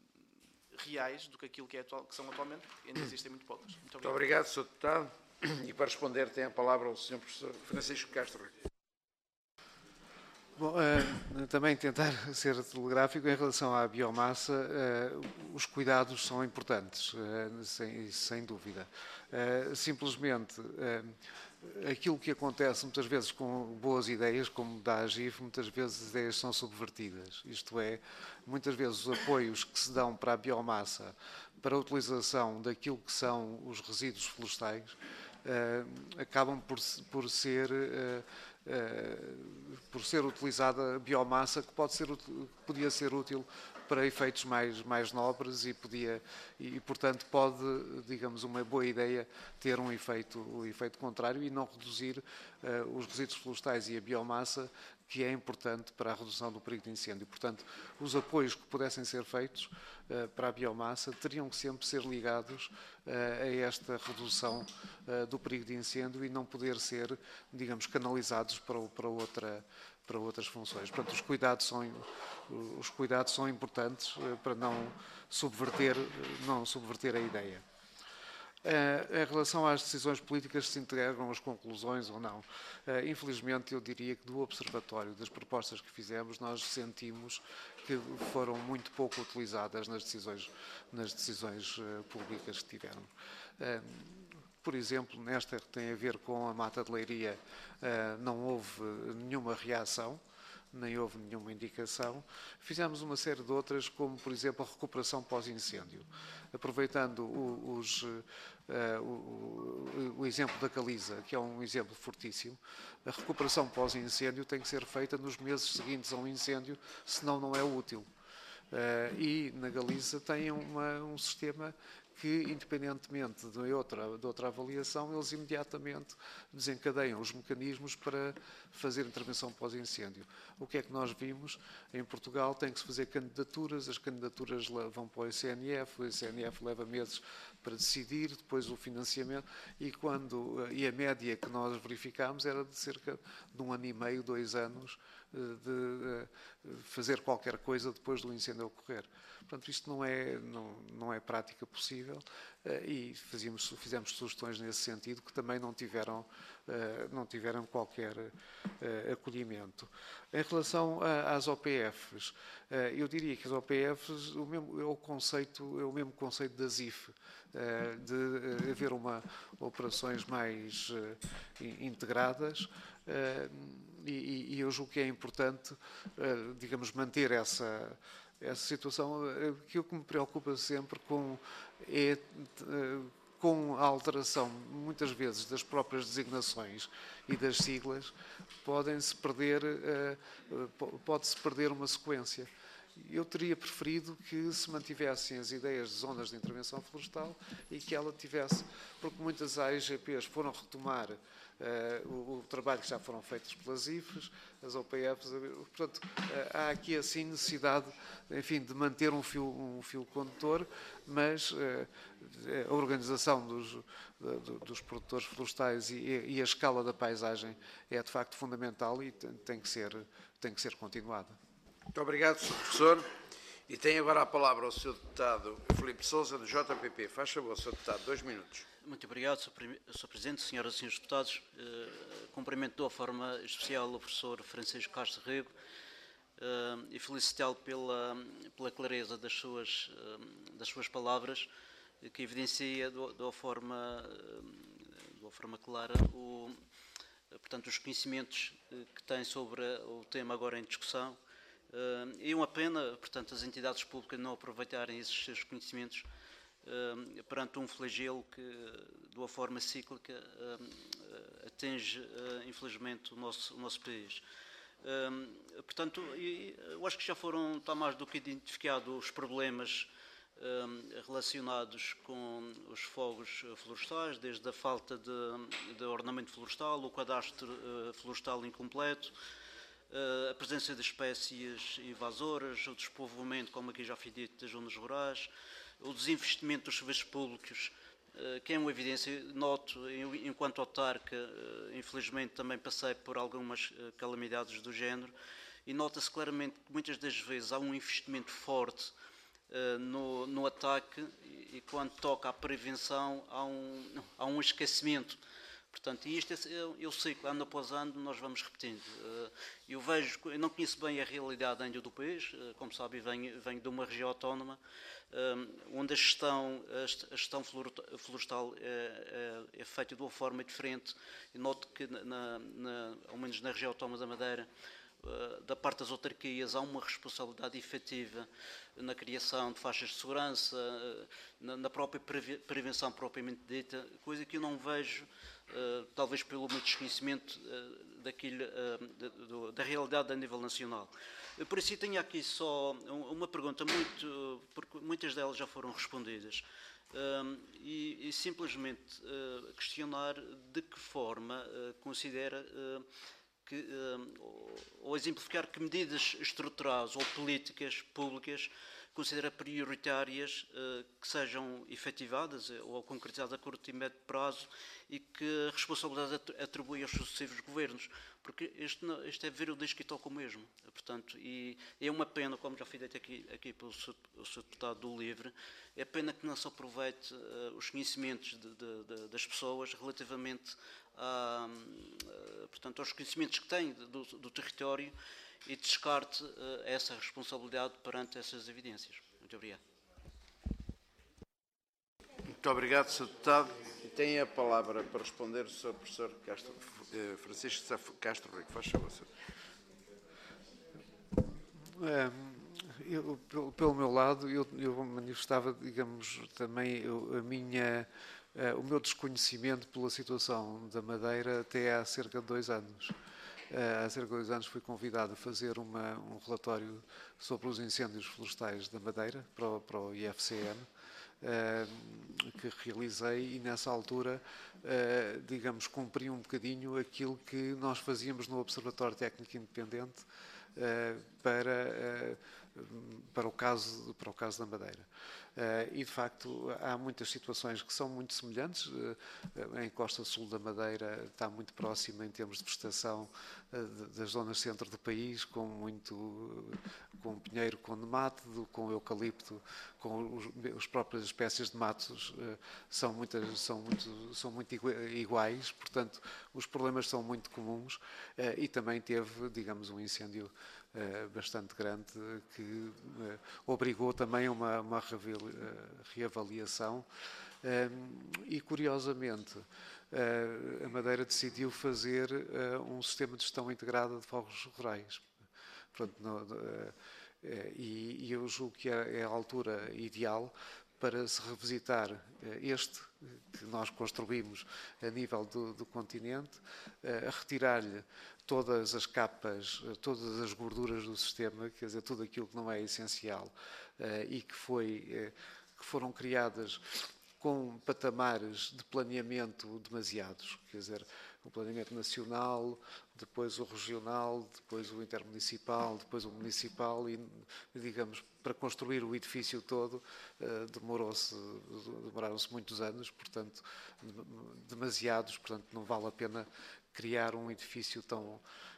reais do que aquilo que, é atual, que são atualmente, porque ainda existem muito poucas. Muito obrigado. Muito obrigado, senhor Deputado. E para responder tem a palavra o senhor Professor Francisco Castro. Bom, uh, também tentar ser telegráfico em relação à biomassa, uh, os cuidados são importantes, uh, sem, sem dúvida. Uh, simplesmente, uh, aquilo que acontece muitas vezes com boas ideias, como da AGIF, muitas vezes as ideias são subvertidas. Isto é, muitas vezes os apoios que se dão para a biomassa, para a utilização daquilo que são os resíduos florestais, uh, acabam por, por ser... Uh, Uh, por ser utilizada biomassa que pode ser, podia ser útil para efeitos mais, mais nobres e, podia, e, portanto, pode, digamos, uma boa ideia ter um efeito, um efeito contrário e não reduzir uh, os resíduos florestais e a biomassa, que é importante para a redução do perigo de incêndio. Portanto, os apoios que pudessem ser feitos uh, para a biomassa teriam que sempre ser ligados uh, a esta redução uh, do perigo de incêndio e não poder ser, digamos, canalizados para, para, outra, para outras funções. Portanto, os cuidados são, os cuidados são importantes uh, para não subverter, não subverter a ideia. Uh, em relação às decisões políticas, se integram as conclusões ou não. Uh, infelizmente, eu diria que do observatório, das propostas que fizemos, nós sentimos que foram muito pouco utilizadas nas decisões, nas decisões uh, públicas que tiveram. Uh, por exemplo, nesta que tem a ver com a Mata de Leiria, uh, não houve nenhuma reação, nem houve nenhuma indicação. Fizemos uma série de outras, como, por exemplo, a recuperação pós-incêndio. Aproveitando o, os, uh, o, o exemplo da caliza, que é um exemplo fortíssimo, a recuperação pós-incêndio tem que ser feita nos meses seguintes a um incêndio, senão não é útil. Uh, e na Galiza tem uma, um sistema que, independentemente de outra, de outra avaliação, eles imediatamente desencadeiam os mecanismos para fazer intervenção pós-incêndio. O que é que nós vimos? Em Portugal tem que se fazer candidaturas, as candidaturas vão para o I C N F, o I C N F leva meses para decidir, depois o financiamento, e, quando, e a média que nós verificámos era de cerca de um ano e meio, dois anos, de fazer qualquer coisa depois do incêndio ocorrer. Portanto, isto não é, não, não é prática possível e fazíamos, fizemos sugestões nesse sentido que também não tiveram, não tiveram qualquer acolhimento. Em relação às O P Fs, eu diria que as O P Fs o mesmo, é, o conceito, é o mesmo conceito da Z I F, de haver uma, operações mais integradas. E, e eu julgo que é importante, digamos, manter essa, essa situação. Aquilo que me preocupa sempre com, é, com a alteração, muitas vezes, das próprias designações e das siglas, podem-se perder, pode-se perder uma sequência. Eu teria preferido que se mantivessem as ideias de zonas de intervenção florestal e que ela tivesse, porque muitas A I G Ps foram retomar Uh, o, o trabalho que já foram feitos pelas I F Es, as O P Fs, portanto, uh, há aqui assim necessidade, enfim, de manter um fio, um fio condutor, mas uh, a organização dos, uh, dos produtores florestais e, e a escala da paisagem é de facto fundamental e tem, tem, que, ser, tem que ser continuada. Muito obrigado, senhor Professor. E tem agora a palavra o senhor Deputado Filipe Sousa, do J P P. Faz favor, senhor Deputado, dois minutos. Muito obrigado, senhor Presidente, senhoras e senhores deputados. Uh, cumprimento de uma forma especial o professor Francisco Castro Rego uh, e felicitá-lo pela, pela clareza das suas, uh, das suas palavras, que evidencia de uma forma, uh, de uma forma clara o, uh, portanto, os conhecimentos que tem sobre o tema agora em discussão. Uh, e uma pena, portanto, as entidades públicas não aproveitarem esses seus conhecimentos Uh, perante um flagelo que, de uma forma cíclica, uh, atinge, uh, infelizmente, o nosso, o nosso país. Uh, portanto, eu acho que já foram, está mais do que identificados os problemas uh, relacionados com os fogos florestais, desde a falta de, de ornamento florestal, o cadastro uh, florestal incompleto, uh, a presença de espécies invasoras, o despovoamento, como aqui já foi dito, das zonas rurais, o desinvestimento dos serviços públicos, que é uma evidência. Noto, enquanto autarca, infelizmente também passei por algumas calamidades do género, e nota-se claramente que muitas das vezes há um investimento forte no, no ataque e quando toca à prevenção há um, há um esquecimento. Portanto, e isto é o ciclo, ano após ano, nós vamos repetindo. Eu vejo, eu não conheço bem a realidade ainda do país, como sabe, venho, venho de uma região autónoma, onde a gestão, a gestão florestal é, é, é feita de uma forma diferente. E noto que, na, na, ao menos na região autónoma da Madeira, da parte das autarquias, há uma responsabilidade efetiva na criação de faixas de segurança, na própria prevenção propriamente dita, coisa que eu não vejo, talvez pelo meu desconhecimento daquilo, da realidade a nível nacional. Por isso, tenho aqui só uma pergunta, muito, porque muitas delas já foram respondidas, e, e simplesmente questionar de que forma considera que, ou exemplificar que medidas estruturais ou políticas públicas considera prioritárias que sejam efetivadas ou concretizadas a curto e médio prazo e que a responsabilidade atribui aos sucessivos governos, porque este, este é ver o disco e toca o mesmo. Portanto, e é uma pena, como já foi dito aqui, aqui pelo seu deputado do LIVRE, é pena que não se aproveite uh, os conhecimentos de, de, de, das pessoas relativamente a, uh, portanto, aos conhecimentos que têm do, do território e descarte uh, essa responsabilidade perante essas evidências. Muito obrigado. Muito obrigado, senhor Deputado. Tem a palavra para responder o senhor Professor Castro, eh, Francisco Castro Rico. Faz favor, senhor. Eu, pelo, pelo meu lado, eu, eu manifestava, digamos, também eu, a minha, uh, o meu desconhecimento pela situação da Madeira até há cerca de dois anos. Uh, há cerca de dois anos fui convidado a fazer uma, um relatório sobre os incêndios florestais da Madeira para o, para o I F C N, uh, que realizei e nessa altura, uh, digamos, cumpri um bocadinho aquilo que nós fazíamos no Observatório Técnico Independente, Uh, para, uh, para, o caso, para o caso da Madeira. Uh, e, de facto, há muitas situações que são muito semelhantes. Uh, em Costa Sul da Madeira está muito próxima em termos de prestação uh, das zonas centro do país, com muito uh, com pinheiro, com nemate, com eucalipto, com os, as próprias espécies de matos uh, são, muitas, são, muito, são muito iguais, portanto, os problemas são muito comuns uh, e também teve, digamos, um incêndio Uh, bastante grande que uh, obrigou também a uma, uma reavaliação um, e, curiosamente, uh, a Madeira decidiu fazer uh, um sistema de gestão integrada de fogos rurais. Pronto, no, uh, e, e eu julgo que é, é a altura ideal para se revisitar este que nós construímos a nível do, do continente, a retirar-lhe todas as capas, todas as gorduras do sistema, quer dizer, tudo aquilo que não é essencial e que, foi, que foram criadas com patamares de planeamento demasiados, quer dizer, o planeamento nacional, depois o regional, depois o intermunicipal, depois o municipal e, digamos, para construir o edifício todo demorou-se, demoraram-se muitos anos, portanto, demasiados, portanto, não vale a pena criar um edifício tão,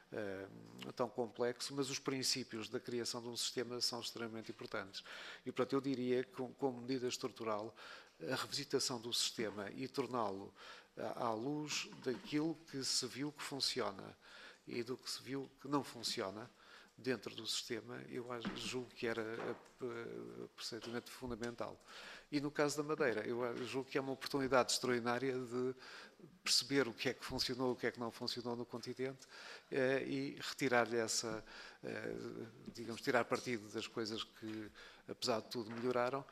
tão complexo, mas os princípios da criação de um sistema são extremamente importantes. E, portanto, eu diria que, como medida estrutural, a revisitação do sistema e torná-lo à luz daquilo que se viu que funciona e do que se viu que não funciona dentro do sistema, eu julgo que era perfeitamente fundamental. E no caso da Madeira, eu julgo que é uma oportunidade extraordinária de perceber o que é que funcionou, o que é que não funcionou no continente e retirar-lhe essa, digamos, tirar partido das coisas que, apesar de tudo, melhoraram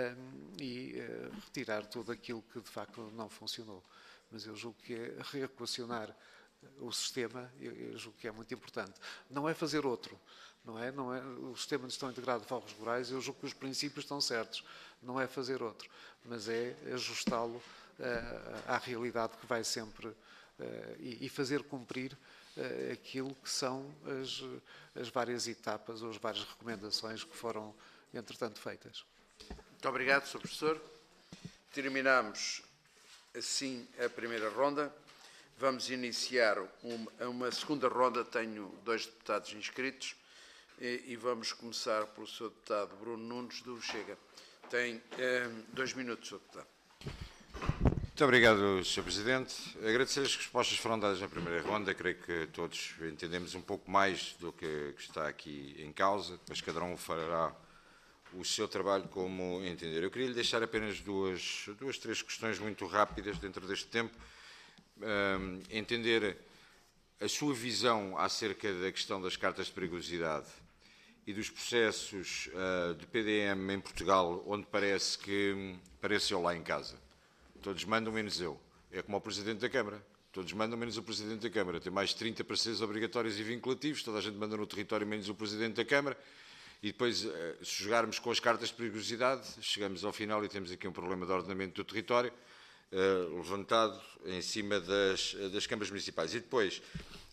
e retirar tudo aquilo que, de facto, não funcionou. Mas eu julgo que é reequacionar o sistema, eu julgo que é muito importante. Não é fazer outro, não é? Não é o sistema de gestão integrada de fogos rurais, eu julgo que os princípios estão certos, não é fazer outro, mas é ajustá-lo uh, à realidade que vai sempre uh, e, e fazer cumprir uh, aquilo que são as, as várias etapas ou as várias recomendações que foram, entretanto, feitas. Muito obrigado, senhor Professor. Terminamos assim a primeira ronda. Vamos iniciar uma, uma segunda ronda. Tenho dois deputados inscritos e, e vamos começar pelo senhor deputado Bruno Nunes, do Chega. Tem eh, dois minutos, senhor deputado. Muito obrigado, senhor Presidente. Agradecer as respostas que foram dadas na primeira ronda. Creio que todos entendemos um pouco mais do que, que está aqui em causa. Depois cada um fará o seu trabalho como entender. Eu queria lhe deixar apenas duas, duas, três questões muito rápidas dentro deste tempo. Um, entender a sua visão acerca da questão das cartas de perigosidade e dos processos uh, de P D M em Portugal, onde parece que parece eu lá em casa. Todos mandam menos eu. É como o Presidente da Câmara. Todos mandam menos o Presidente da Câmara. Tem mais de trinta pareceres obrigatórios e vinculativos. Toda a gente manda no território menos o Presidente da Câmara. E depois, uh, se jogarmos com as cartas de perigosidade, chegamos ao final e temos aqui um problema de ordenamento do território Uh, levantado em cima das, das câmaras municipais. E depois,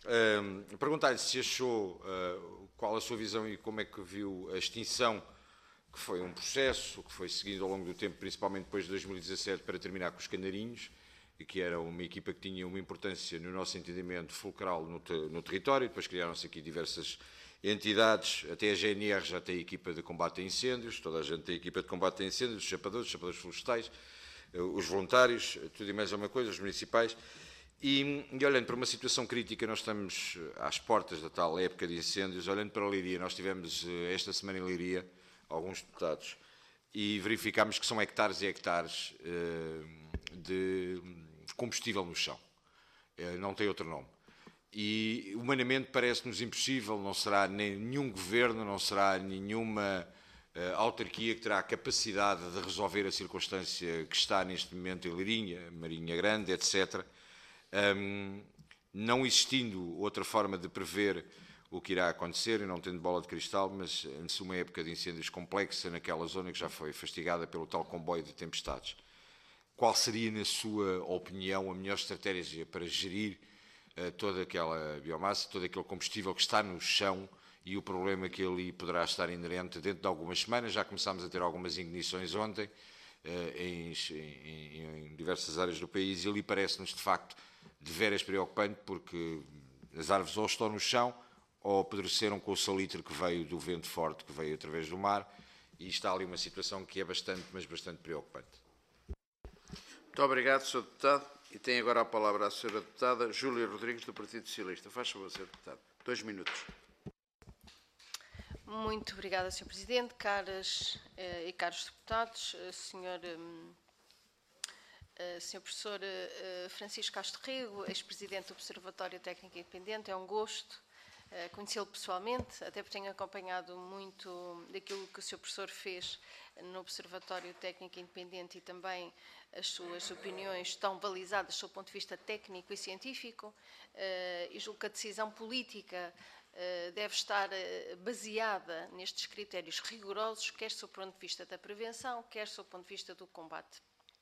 Uh, Perguntar-lhe se achou, uh, qual a sua visão e como é que viu a extinção, que foi um processo que foi seguido ao longo do tempo, principalmente depois de dois mil e dezassete, para terminar com os Canarinhos, e que era uma equipa que tinha uma importância, no nosso entendimento, fulcral no, te, no território. Depois criaram-se aqui diversas entidades, até a G N R já tem equipa de combate a incêndios, toda a gente tem equipa de combate a incêndios, os chapadores, os chapadores florestais, os voluntários, tudo e mais alguma coisa, os municipais. E, e olhando para uma situação crítica, nós estamos às portas da tal época de incêndios. Olhando para a Leiria, nós tivemos esta semana em Leiria alguns deputados e verificámos que são hectares e hectares de combustível no chão. Não tem outro nome. E humanamente parece-nos impossível, não será nenhum governo, não será nenhuma autarquia que terá a capacidade de resolver a circunstância que está neste momento em Leirinha, Marinha Grande, etcétera. Um, não existindo outra forma de prever o que irá acontecer, e não tendo bola de cristal, mas antes de uma época de incêndios complexa naquela zona que já foi fastigada pelo tal comboio de tempestades. Qual seria, na sua opinião, a melhor estratégia para gerir uh, toda aquela biomassa, todo aquele combustível que está no chão e o problema que ali poderá estar inerente dentro de algumas semanas? Já começámos a ter algumas ignições ontem uh, em, em, em diversas áreas do país, e ali parece-nos, de facto, de veras preocupante, porque as árvores ou estão no chão ou apodreceram com o salitre que veio do vento forte que veio através do mar, e está ali uma situação que é bastante, mas bastante preocupante. Muito obrigado, senhor Deputado. E tem agora a palavra a senhora Deputada Júlia Rodrigues, do Partido Socialista. Faz favor, senhor Deputado. Dois minutos. Muito obrigada, senhor Presidente, caras eh, e caros deputados, eh, senhor... Eh, Uh, senhor Professor uh, Francisco Castro Rego, ex-presidente do Observatório Técnico Independente, é um gosto uh, conhecê-lo pessoalmente, até porque tenho acompanhado muito daquilo que o senhor Professor fez no Observatório Técnico Independente, e também as suas opiniões estão balizadas do ponto de vista técnico e científico, uh, e julgo que a decisão política uh, deve estar uh, baseada nestes critérios rigorosos, quer do ponto de vista da prevenção, quer do ponto de vista do combate.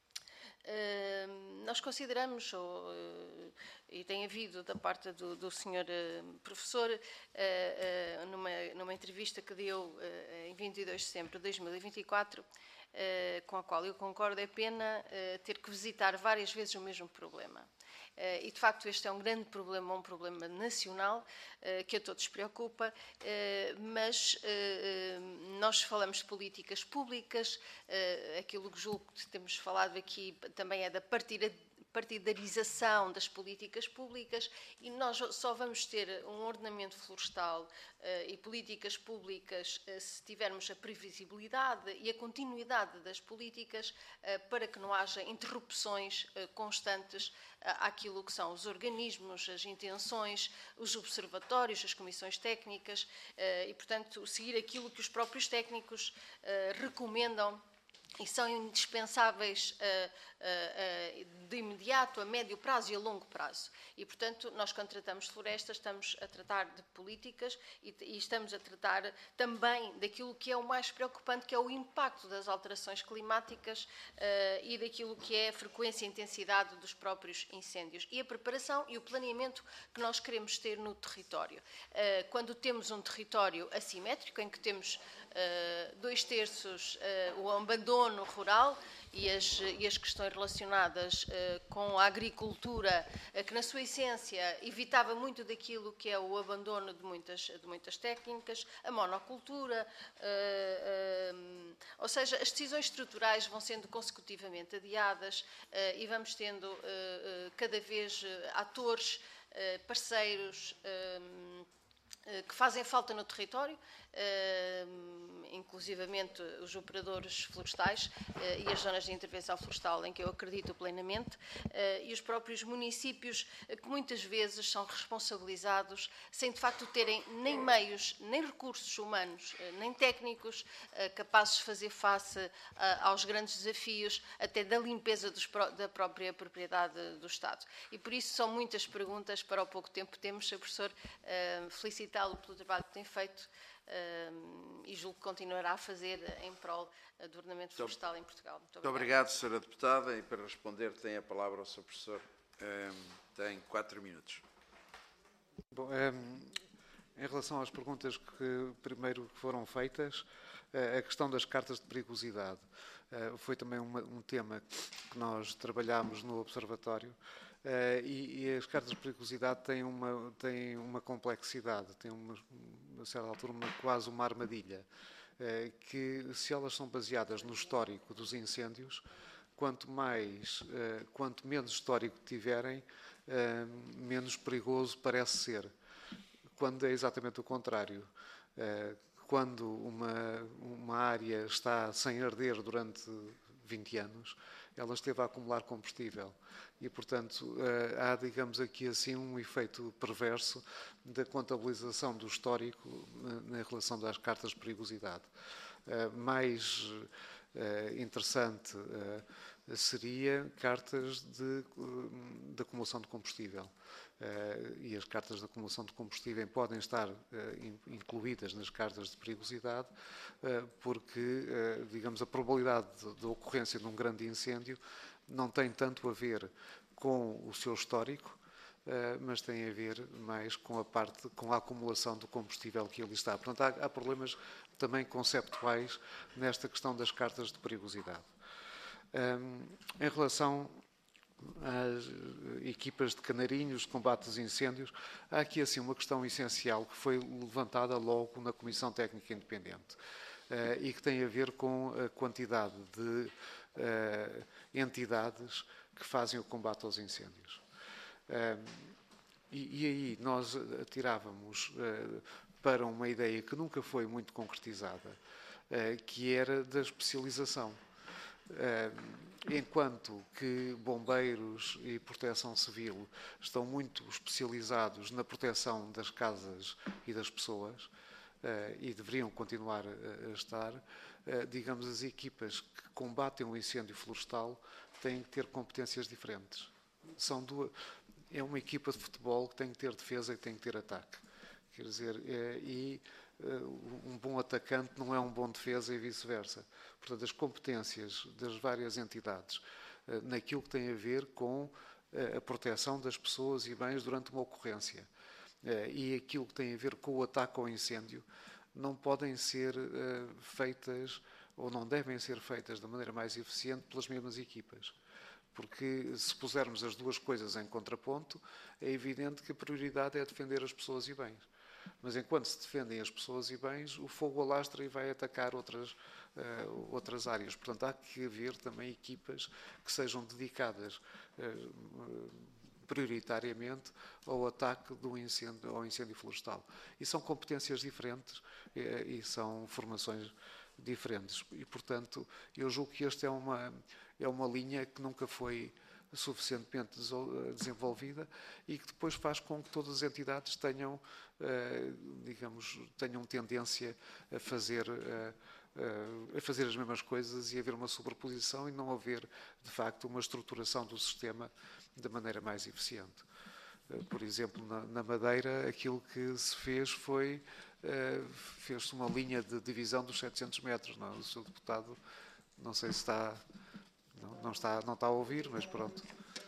Uh, nós consideramos, ou, uh, e tem havido da parte do, do senhor uh, professor, uh, uh, numa, numa entrevista que deu uh, em vinte e dois de setembro de dois mil e vinte e quatro, uh, com a qual eu concordo, é pena uh, ter que visitar várias vezes o mesmo problema. Uh, e, de facto, este é um grande problema, um problema nacional, uh, que a todos preocupa, uh, mas uh, nós falamos de políticas públicas, uh, aquilo que julgo que temos falado aqui também é da partida partidarização das políticas públicas, e nós só vamos ter um ordenamento florestal uh, e políticas públicas uh, se tivermos a previsibilidade e a continuidade das políticas uh, para que não haja interrupções uh, constantes uh, àquilo que são os organismos, as intenções, os observatórios, as comissões técnicas uh, e, portanto, seguir aquilo que os próprios técnicos uh, recomendam e são indispensáveis uh, uh, uh, de imediato, a médio prazo e a longo prazo. E, portanto, nós, quando tratamos de florestas, estamos a tratar de políticas e, e estamos a tratar também daquilo que é o mais preocupante, que é o impacto das alterações climáticas uh, e daquilo que é a frequência e intensidade dos próprios incêndios. E a preparação e o planeamento que nós queremos ter no território. Uh, quando temos um território assimétrico, em que temos uh, dois terços uh, o abandono rural e as, e as questões relacionadas uh, com a agricultura, uh, que na sua essência evitava muito daquilo que é o abandono de muitas, de muitas técnicas, a monocultura, uh, uh, ou seja, as decisões estruturais vão sendo consecutivamente adiadas uh, e vamos tendo uh, uh, cada vez uh, atores, uh, parceiros, uh, que fazem falta no território, inclusivamente os operadores florestais e as zonas de intervenção florestal, em que eu acredito plenamente, e os próprios municípios, que muitas vezes são responsabilizados sem de facto terem nem meios, nem recursos humanos, nem técnicos capazes de fazer face aos grandes desafios, até da limpeza dos, da própria propriedade do Estado. E por isso são muitas perguntas para o pouco tempo que temos. Sr. Professor, felicitá-lo pelo trabalho que tem feito uh, e julgo que continuará a fazer em prol do ordenamento florestal em Portugal. Muito obrigado. Muito obrigado, senhora Deputada. E para responder tem a palavra o senhor Professor. Uh, tem quatro minutos. Bom, um, em relação às perguntas que primeiro foram feitas, uh, a questão das cartas de perigosidade uh, foi também uma, um tema que nós trabalhámos no Observatório. Uh, e, e as cartas de perigosidade têm uma, têm uma complexidade, têm uma, a certa altura uma, quase uma armadilha, uh, que se elas são baseadas no histórico dos incêndios, quanto mais, uh, quanto menos histórico tiverem, uh, menos perigoso parece ser, quando é exatamente o contrário. Uh, quando uma, uma área está sem arder durante vinte anos, ela esteve a acumular combustível. E, portanto, há, digamos, aqui assim um efeito perverso da contabilização do histórico na relação das cartas de perigosidade. Mais interessante seria cartas de, de acumulação de combustível. E as cartas de acumulação de combustível podem estar incluídas nas cartas de perigosidade, porque, digamos, a probabilidade da ocorrência de um grande incêndio não tem tanto a ver com o seu histórico, mas tem a ver mais com a parte, com a acumulação do combustível que ali está. Portanto, há, há problemas também conceptuais nesta questão das cartas de perigosidade. Em relação às equipas de canarinhos, de combate aos incêndios, há aqui assim uma questão essencial que foi levantada logo na Comissão Técnica Independente e que tem a ver com a quantidade de Uh, entidades que fazem o combate aos incêndios. Uh, e, e aí nós atirávamos uh, para uma ideia que nunca foi muito concretizada, uh, que era da especialização. Uh, enquanto que bombeiros e proteção civil estão muito especializados na proteção das casas e das pessoas, uh, e deveriam continuar a, a estar, Uh, digamos, as equipas que combatem o incêndio florestal têm que ter competências diferentes. São duas, é uma equipa de futebol que tem que ter defesa e tem que ter ataque. Quer dizer, é, e uh, um bom atacante não é um bom defesa e vice-versa. Portanto, as competências das várias entidades uh, naquilo que tem a ver com uh, a proteção das pessoas e bens durante uma ocorrência uh, e aquilo que tem a ver com o ataque ao incêndio não podem ser uh, feitas ou não devem ser feitas da maneira mais eficiente pelas mesmas equipas. Porque se pusermos as duas coisas em contraponto, é evidente que a prioridade é defender as pessoas e bens. Mas enquanto se defendem as pessoas e bens, o fogo alastra e vai atacar outras, uh, outras áreas. Portanto, há que haver também equipas que sejam dedicadas uh, prioritariamente ao ataque do incêndio, ao incêndio florestal. E são competências diferentes e, e são formações diferentes. E, portanto, eu julgo que esta é uma, é uma linha que nunca foi suficientemente desenvolvida e que depois faz com que todas as entidades tenham, digamos, tenham tendência a fazer, a fazer as mesmas coisas e haver uma sobreposição e não haver, de facto, uma estruturação do sistema da maneira mais eficiente. Por exemplo, na, na Madeira, aquilo que se fez foi, uh, fez-se uma linha de divisão dos setecentos metros. Não? O senhor deputado, não sei se está não, não, está, não está a ouvir, mas pronto.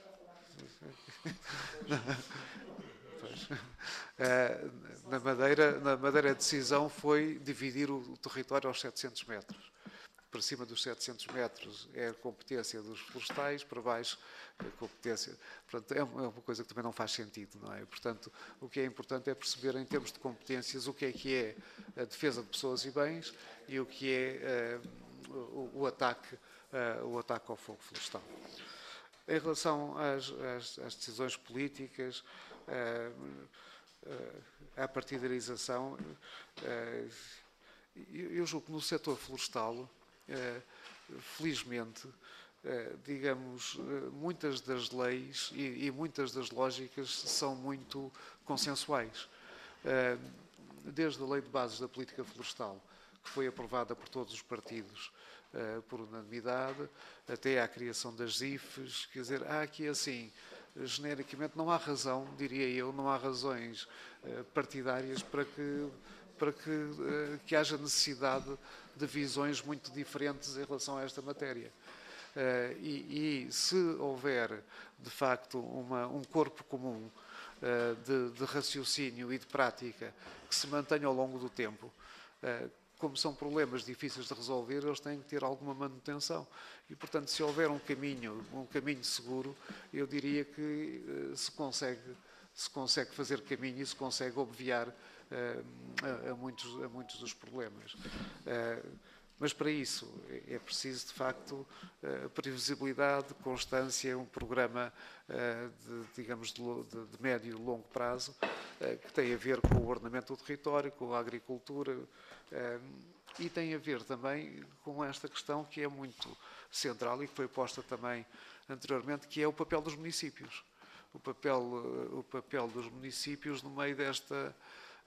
uh, na, Madeira, na Madeira, a decisão foi dividir o, o território aos setecentos metros. Para cima dos setecentos metros é a competência dos florestais, para baixo é a competência. Portanto, é uma coisa que também não faz sentido, não é? Portanto, o que é importante é perceber, em termos de competências, o que é que é a defesa de pessoas e bens e o que é uh, o, o, ataque, uh, o ataque ao fogo florestal. Em relação às, às, às decisões políticas, uh, uh, à partidarização, uh, eu, eu julgo que no setor florestal, Uh, felizmente, uh, digamos, uh, muitas das leis e, e muitas das lógicas são muito consensuais. Uh, desde a Lei de Bases da Política Florestal, que foi aprovada por todos os partidos uh, por unanimidade, até à criação das I Fs, quer dizer, há aqui assim, genericamente, não há razão, diria eu, não há razões uh, partidárias para que para que, uh, que haja necessidade de visões muito diferentes em relação a esta matéria. Uh, e, e se houver, de facto, uma, um corpo comum de, de raciocínio e de prática que se mantenha ao longo do tempo. Como são problemas difíceis de resolver, eles têm que ter alguma manutenção. E, portanto, se houver um caminho, um caminho seguro, eu diria que se consegue, se consegue fazer caminho e se consegue obviar a, a, muitos, a muitos dos problemas. Mas para isso é preciso, de facto, previsibilidade, constância, um programa, de, digamos, de, de, de médio e longo prazo, que tem a ver com o ordenamento do território, com a agricultura, e tem a ver também com esta questão que é muito central e que foi posta também anteriormente, que é o papel dos municípios. O papel, o papel dos municípios no meio desta...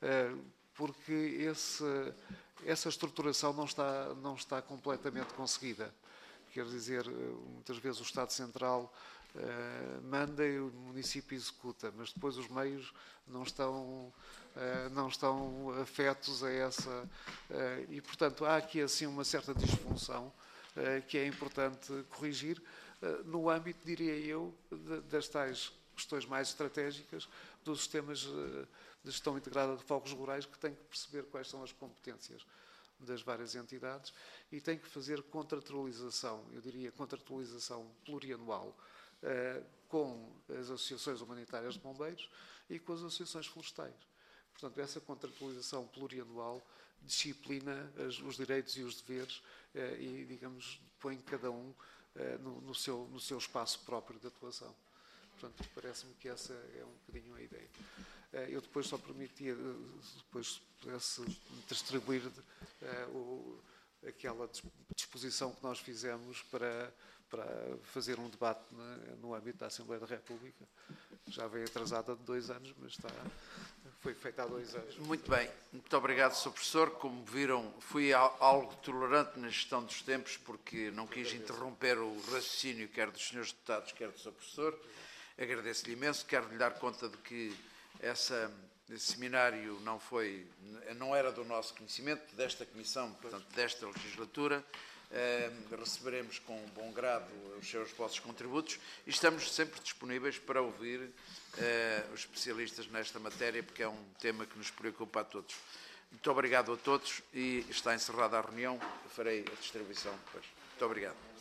porque esse, essa estruturação não está, não está completamente conseguida. Quer dizer, muitas vezes o Estado Central uh, manda e o município executa, mas depois os meios não estão, uh, não estão afetos a essa... Uh, e, portanto, há aqui assim uma certa disfunção uh, que é importante corrigir uh, no âmbito, diria eu, de, das tais questões mais estratégicas dos sistemas uh, de gestão integrada de focos rurais, que tem que perceber quais são as competências das várias entidades e tem que fazer contratualização, eu diria contratualização plurianual, eh, com as associações humanitárias de bombeiros e com as associações florestais. Portanto, essa contratualização plurianual disciplina as, os direitos e os deveres eh, e, digamos, põe cada um eh, no, no, seu, no seu espaço próprio de atuação. Portanto, parece-me que essa é um bocadinho a ideia. Eu depois só permitia, depois pudesse distribuir uh, o, aquela disposição que nós fizemos para, para fazer um debate na, no âmbito da Assembleia da República. Já veio atrasada de dois anos, mas está, foi feita há dois anos. Muito bem. Muito obrigado, senhor Professor. Como viram, fui algo tolerante na gestão dos tempos, porque não quis interromper o raciocínio quer dos senhores deputados, quer do senhor Professor. Agradeço-lhe imenso. Quero lhe dar conta de que essa, esse seminário não foi, não era do nosso conhecimento, desta comissão, portanto, desta legislatura. Eh, receberemos com bom grado os seus vossos contributos e estamos sempre disponíveis para ouvir eh, os especialistas nesta matéria, porque é um tema que nos preocupa a todos. Muito obrigado a todos e está encerrada a reunião. Eu farei a distribuição depois. Muito obrigado.